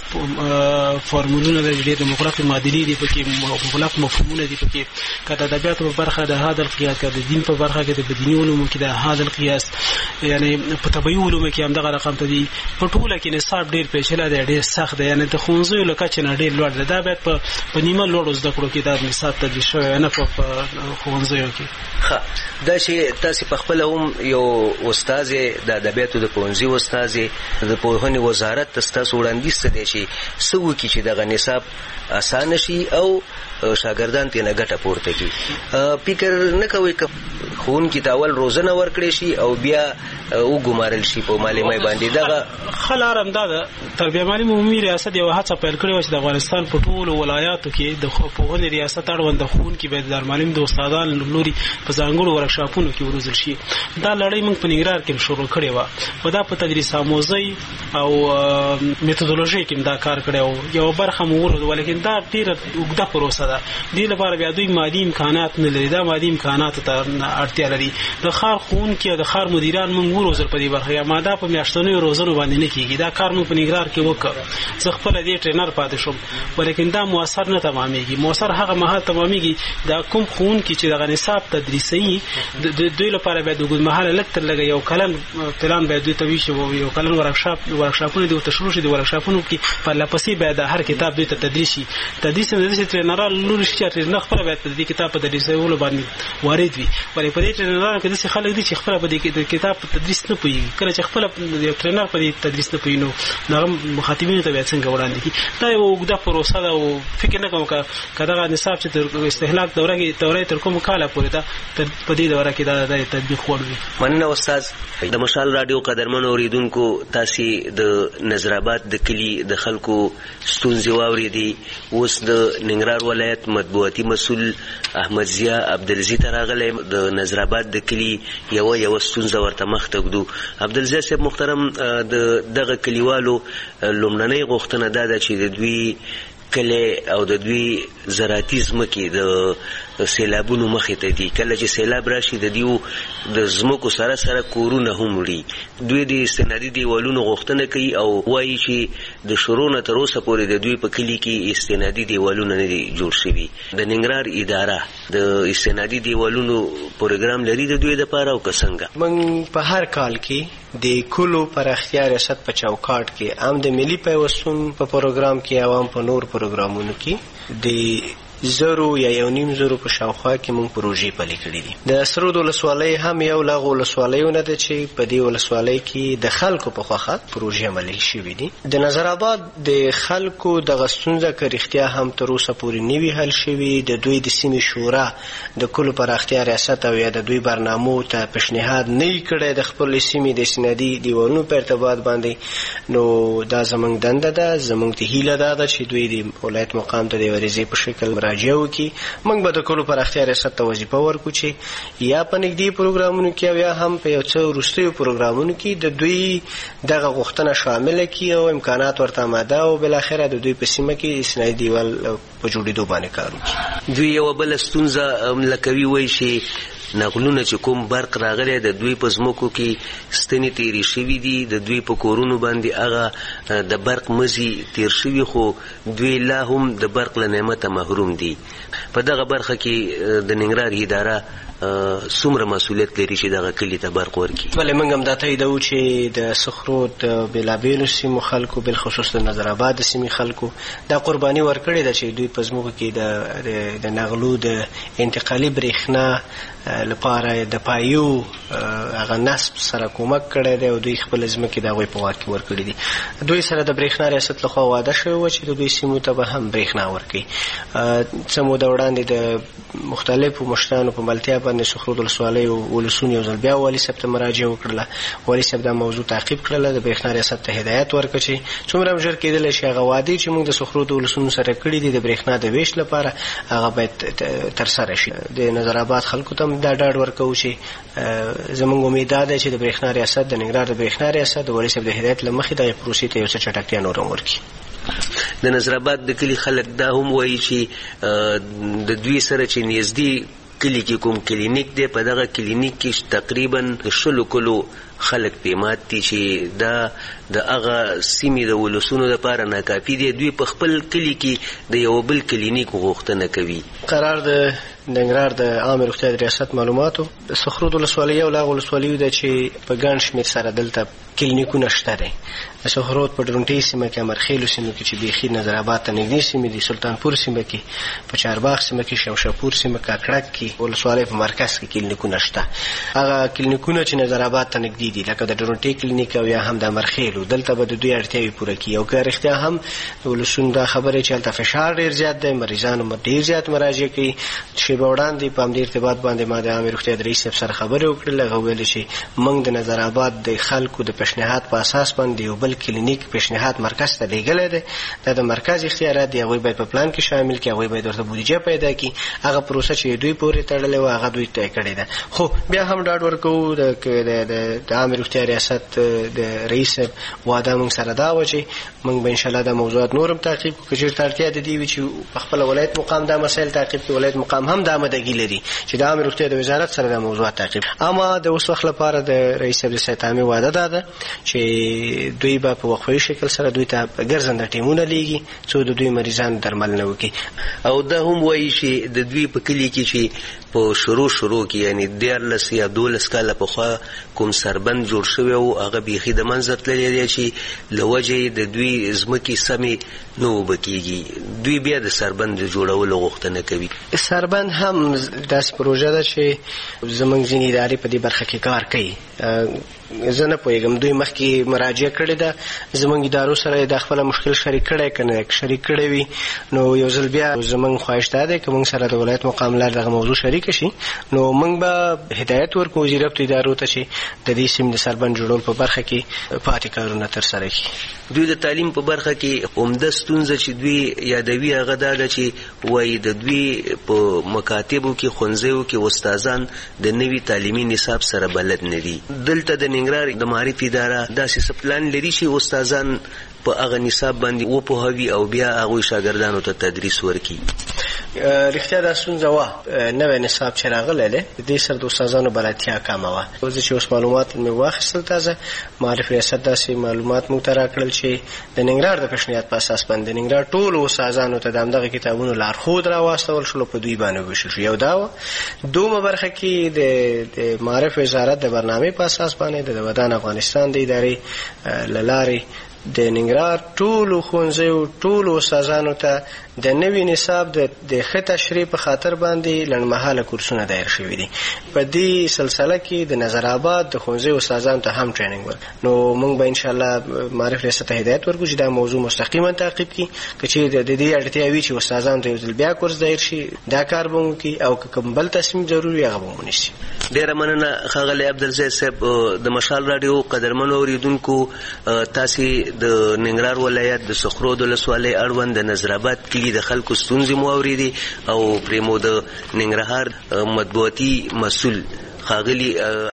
فارمولونه لري، ډېر مغلق معادلې دي پکې، مغلق مفهومونه دي پکې. که د ادبیاتو په برخه د هذا القیاس، که د دین په برخه کې د بدیني علومو کې د هذا القیاس، یعنې په طبیعي علومو کې همدغه رقم ته دي. په ټوله کې نصاب ډېر پیچلی دی، ډېر سخت دی. یعنې د ښوونځیو له کچې نه ډېر لوړ دی. دا باید په نیمه لوړو زده کړو کې دا نصاب تدریس شوی نه په ښوونځیو کې. ښه، دا چې تاسې په خپله هم یو استاد د ادبیاتو د پوهنځي استاد د پوهنې وزارت ته ستاسو وړاندیز څه دی چې څه وکړي چې دغه نصاب اسانه شي او شاګردان ترې نه ګټه پورته کړي؟ فکر نه کوئ که ښوونکي ته اول روزنه ورکړی شي او بیا وګمارل شي په معلمۍ باندې؟ دغه ښه لاره همدا ده. تربیه معلم عمومي ریاست یوه هڅه پیل کړې وه چې د افغانستان په ټولو ولایاتو کې د پوهنې ریاست اړوند د ښوونکي باید د معلم د استادانو له لوري په ځانګړو ورکشاپونو کې وروزل شي. دا لړۍ موږ په ننګرهار کې شروع کړې وه. په دا په تدریس آموزۍ او میتودولوژۍ کې دا کار کړی و. یوه برخه مو ورغله، ولیکن دا ډېره اوږده پروسه ده. دې لپاره بیا دوی مادي امکانات نه لري. دا مادي امکاناتو ته اړتیا لري. د ښار ښوونکي او د ښار مدیران موږ وروزل په دې برخه. یا ما دا په میاشتنیو روزنو باندې نه کېږي. دا کار موږ په ننګرهار کې وکړ. زه خپله دې ټرینر پاتې شوم، ولیکن دا مؤثر نه تمامېږي. مؤثر هغه مهال تمامېږي دا کوم ښوونکي چې دغه نصاب تدریسي د دوی لپاره باید اوږدمهاله لږ تر لږه یو کلن پلان باید دوی ته وي چې یو کلن ورکشاپ ورکشاپونه دې ورته شروع شي. د ورکشاپونو کې پرله پسې باید هر کتاب دوی ته تدریس شي. تدریس هم د داسې ټرینران له لوري شي چې ټرینر خپله باید په دې کتاب په تدریسولو باندې وارد وي. ولې په دې دې ټرینرانو کې داسې خلک دي چې خپل په دې کتاب په تدریس نه پوهیږي. کله چې خپل یو ټرینر په دې تدریس نه پوهیږي نو هغه مخاطبینو ته بیا څنګه وړاندې کړي. دا یو اوږده پروسه ده او فکر نه کوم که دغه نصاب چې تر استهلاک دوره کې دوره تر کوم کاله پورې ده په دې دوره کې دا د تطبیق وړ وي. مننه استاد. د مشال رادیو قدرمنو اوریدونکو تاسو د نظرآباد د کلی د خلکو ستونزې واورېدې. اوس د ننګرهار ولایت مطبوعاتي مسؤل احمد ضیا عبدالعزیز راغلی د نظرآباد د کلی یو یو ستونزه ورته مخ ته ږدو. عبدالعزیز صاحب محترم، د دغه کلیوالو لومړنۍ غوښتنه دا ده چې د دوی کله او د دوی زراعتي ځمکې د سیلابونو مخې ته دي. کله چې سیلاب راشي د دیو د ځمکو سره سره کورونه هم وړي. دوی د استنادي دیوالونو غوښتنه کوي او وایي چې د شروع نه تر اوسه پورې د دوی په کلي کې استنادي دیوالونه نه دي جوړ شوي. د ننګرهار اداره د استنادي دیوالونو پروګرام لري د دوی لپاره او که څنګه؟ موږ په هر کال کې د کلو پراختیا ریاست په چوکاټ کې هم د ملي پیوستون په پروګرام کې او هم په نور پروګرامونو کې د زرو یا یو نیم زرو په شاوخوا کې موږ پروژې پلي کړې دي. د سرود ولسوالۍ هم یو له هغو ولسوالیو ده چې په دې ولسوالۍ کې د خلکو په خوښه پروژې عملي شوي دي. د نظرآباد د خلکو دغه ستونزه که رښتیا هم تر اوسه پورې نه وي حل شوي، د دوی د سیمې شورا د کلو پراختیا ریاست او یا د دوی برنامو ته پیشنهاد نه یې کړی د خپل سیمې د استنادي دیوالونو په ارتباط باندې، نو دا زموږ دنده ده. زموږ ته هیله دا ده چې دوی د ولایت مقام ته د وریځې په شکل راجع وکړي. موږ به د کلو پراختیا ریاست ته وظیفه ورکړو چې یا په نږدې پروګرامونو کې او یا هم په یو څه وروستیو پروګرامونو کې د دوی دغه غوښتنه شامله کړي او امکانات ورته آماده او بالاخره د دوی په سیمه کې استنادي دیوال په جوړېدو باندې کار وکړي. دوی یوه بله ستونزه لکوي وایي چې نغلونه چې کوم برق راغلی د دوی په ځمکو کې ستنې تیرې شوي دي، د دوی په کورونو باندې هغه د برق مزي تیر شوي، خو دوی لا هم د برق له نعمته محروم دي. په دغه برخه کې د ننګرهار اداره څومره مسؤلیت لري چې دغه کلي ته برق ورکړي؟ بلې موږ هم دا تاییدوو چې د صخرو د بېلابېلو سیمو خلکو بالخصوص د نظرآباد د سیمې خلکو دا قرباني ورکړې ده چې دوی په ځمکو کې د د نغلو د انتقالي برېښنا لپاره د پایو هغه نصب سره کومک کړی دی او دوی خپل ځمکې د هغوی په واک کې ورکړي دي. دوی سره د برېښنا ریاست لخوا واده شوی و چې د دوی سیمو ته به هم برېښنا ورکړي. څه موده وړاندې د مختلفو مشرانو په ملتیا باندې سخرود ولسوالۍ ولسون یو ځل بیا والي صاحب ته مراجعه وکړله. والي صاحب دا موضوع تعقیب کړله، د برېښنا ریاست ته هدایت ورکړه چې څومره هم ژر کېدلی شي هغه وعدې چې موږ د سخرود ولسون سره کړي دي د برېښنا د ویش لپاره هغه باید ترسره شي. د نظرآباد خلکو ته دا ډاډ ورکوو چې زموږ امید دا ده چې د برېښنا ریاست د ننګرهار د برېښنا ریاست د والي صاحب د هدایت له مخې دغې پروسې ته یو څه چټکتیا نور هم ورکړي. د نظرآباد د کلي خلک دا هم وایي چې د دوی سره چې نږدې کلی کې کوم کلینیک دی، په دغه کلینیک کې تقریبا شلو کلو خلک پیمات دي چې دا د هغه سیمې د ولسونو لپاره ناکافي دی. دوی په خپل کلي کې د یو بل کلینیک غوښتنه کوي. قرار د ننګرهار د عامه روغتیا د ریاست معلوماتو د صخرود ولسوالۍ یو له هغو ولسوالیو ده چې په ګڼ شمېر سره دلته کلینیکونه شته دی. د صخرود په ډرونټۍ سیمه کې، امرخیلو سیمه کې چې بیخي نظرآباد ته نږدې سیمې دي، سلطانپور سیمه کې، په چارباغ سیمه کې، شمشاپور سیمه، کاکړک کې ولسوالۍ په مرکز کې کلینیکونه شته. هغه کلینیکونه چې نظرآباد ته نږدې دي لکه د ډرونټۍ کلینیک او یا هم د امرخیلو، دلته به د دوی اړتیاوې پوره کړي. او که رښتیا هم د ولسونو دا خبرې چې هلته فشار ډېر زیات دی، مریضانو ډېر زیات مراجعه کوي. شیبه وړاندې په همدې ارتباط باندې ما د عامې روغتیا د رئیس صاحب سره خبرې وکړلې. هغه ویل چې موږ د نظرآباد د خلکو د پیشنهاد په اساس باندې یو بل کلینیک پیشنهاد مرکز ته لیږلی دی. دا د مرکز اختیارات دي، هغوی باید په پلان کې شامل کړي، هغوی باید ورته بودیجه پیدا کړي. هغه پروسه چې دوی پورې تړلې وه هغه دوی طی کړې ده. خو بیا هم ډاډ ورکوو د عامې روغتیا ریاست د رئیس صاحب وعده موږ سره دا وه چې موږ به انشاءالله دا موضوعات نور هم تعقیب کړو. که چېرته اړتیا د دې وي چې په خپله ولایت مقام دا مسایل تعقیب کړي، ولایت مقام هم دا آمدګي لري چې د عامې روغتیا د وزارت سره دا موضوعات تعقیب. اما د اوس وخت لپاره د رئیس صاحب د صحت عامې وعده دا ده چې دوی به په وقفوي شکل سره دوی ته ګرځنده ټیمونه لیږي څو د دوی مریضانو درملنه وکړي. او دا هم وایي چې د دوی په کلي کې چې په شروع شروع کې یعنی دیارلس یا دولس کاله پخوا کوم سربند جوړ شوی و هغه بیخي د منځه تللی دی چې له وجې د دوی ځمکې سمې نه اوبه کېږي. دوی بیا د سربند جوړولو غوښتنه کوي. سربند هم داس پروژه ده چې زمونږ ځینې ادارې په دې برخه کې کار کوي. زه نه پوهېږم دوی مخکې مراجعه کړې ده زمونږ ادارو سره د خپل مشکل شریک کړی که نه شریک کړی وي نو یو ځل بیا زمونږ خواهش دا دی که مونږ سره د ولایت مقام لار دغه موضوع شریکه شي نو مونږ به هدایت ورکړو وزیر ربط ادارو ته چې د دې سیمې د سربند جوړولو په برخه کې پاتې کارونه ترسره کړي. دوی د تعلیم په برخه کې عمده ستونزه چې دوی یادوي هغه دا ده چې وایي د دوی په مکاتبو کې ښوونځیو کې استادان د نوي تعلیمي نصاب سره بلد نه دي. دلته د ننګرهار د معارف اداره داسې پلان لري چې استادان په هغه نصاب باندې وپوهوي او بیا هغوی شاګردانو ته تدریس ورکړي. رښتیا دا ستونزه وه نوی نصاب چې راغلی دی د دې سره د استادانو بلدتیا کمه وه. زه چې اوس معلومات مې واخیستل تازه معارف ریاست داسې معلومات موږ ته راکړل چې د ننګرهار د پیشنهاد په اساس باندې د ننګرهار ټولو استادانو ته د همدغه کتابونو لارښود راواستول شول په دوی باندې وویشل شو. یو دا وه. دومه برخه کې د معارف وزارت د برنامې په اساس باندې د ودان افغانستان د ادارې له لارې د ننګرهار ټولو ښوونځیو ټولو استادانو ته د نوي نصاب د ښه تشریح په خاطر باندې لنډمهاله کورسونه دایر شوي دي. په دې سلسله کې د نظر آباد د ښوونځیو استادانو ته هم ټریننګ ورکړو نو موږ به انشاءالله معارف ریاست ته هدایت ورکړو چې دا موضوع مستقیما تعقیب کړي که چیرې د دې اړتیا وي چې استادانو ته یو ځل بیا کورس دایر شي دا کار به وکړي او که کوم بل تصمیم ضروري هغه به ونیسي. ډېره مننه ښاغلی عبدالزید صاحب. د مشال راډیو قدرمنو اورېدونکو تاسې د ننګرهار ولایت د سخرود ولسوالۍ اړوند د نظر آباد کلي د خلکو ستونزې مو اورېدې او پرې مو د ننګرهار مطبوعاتي مسؤل ښاغلي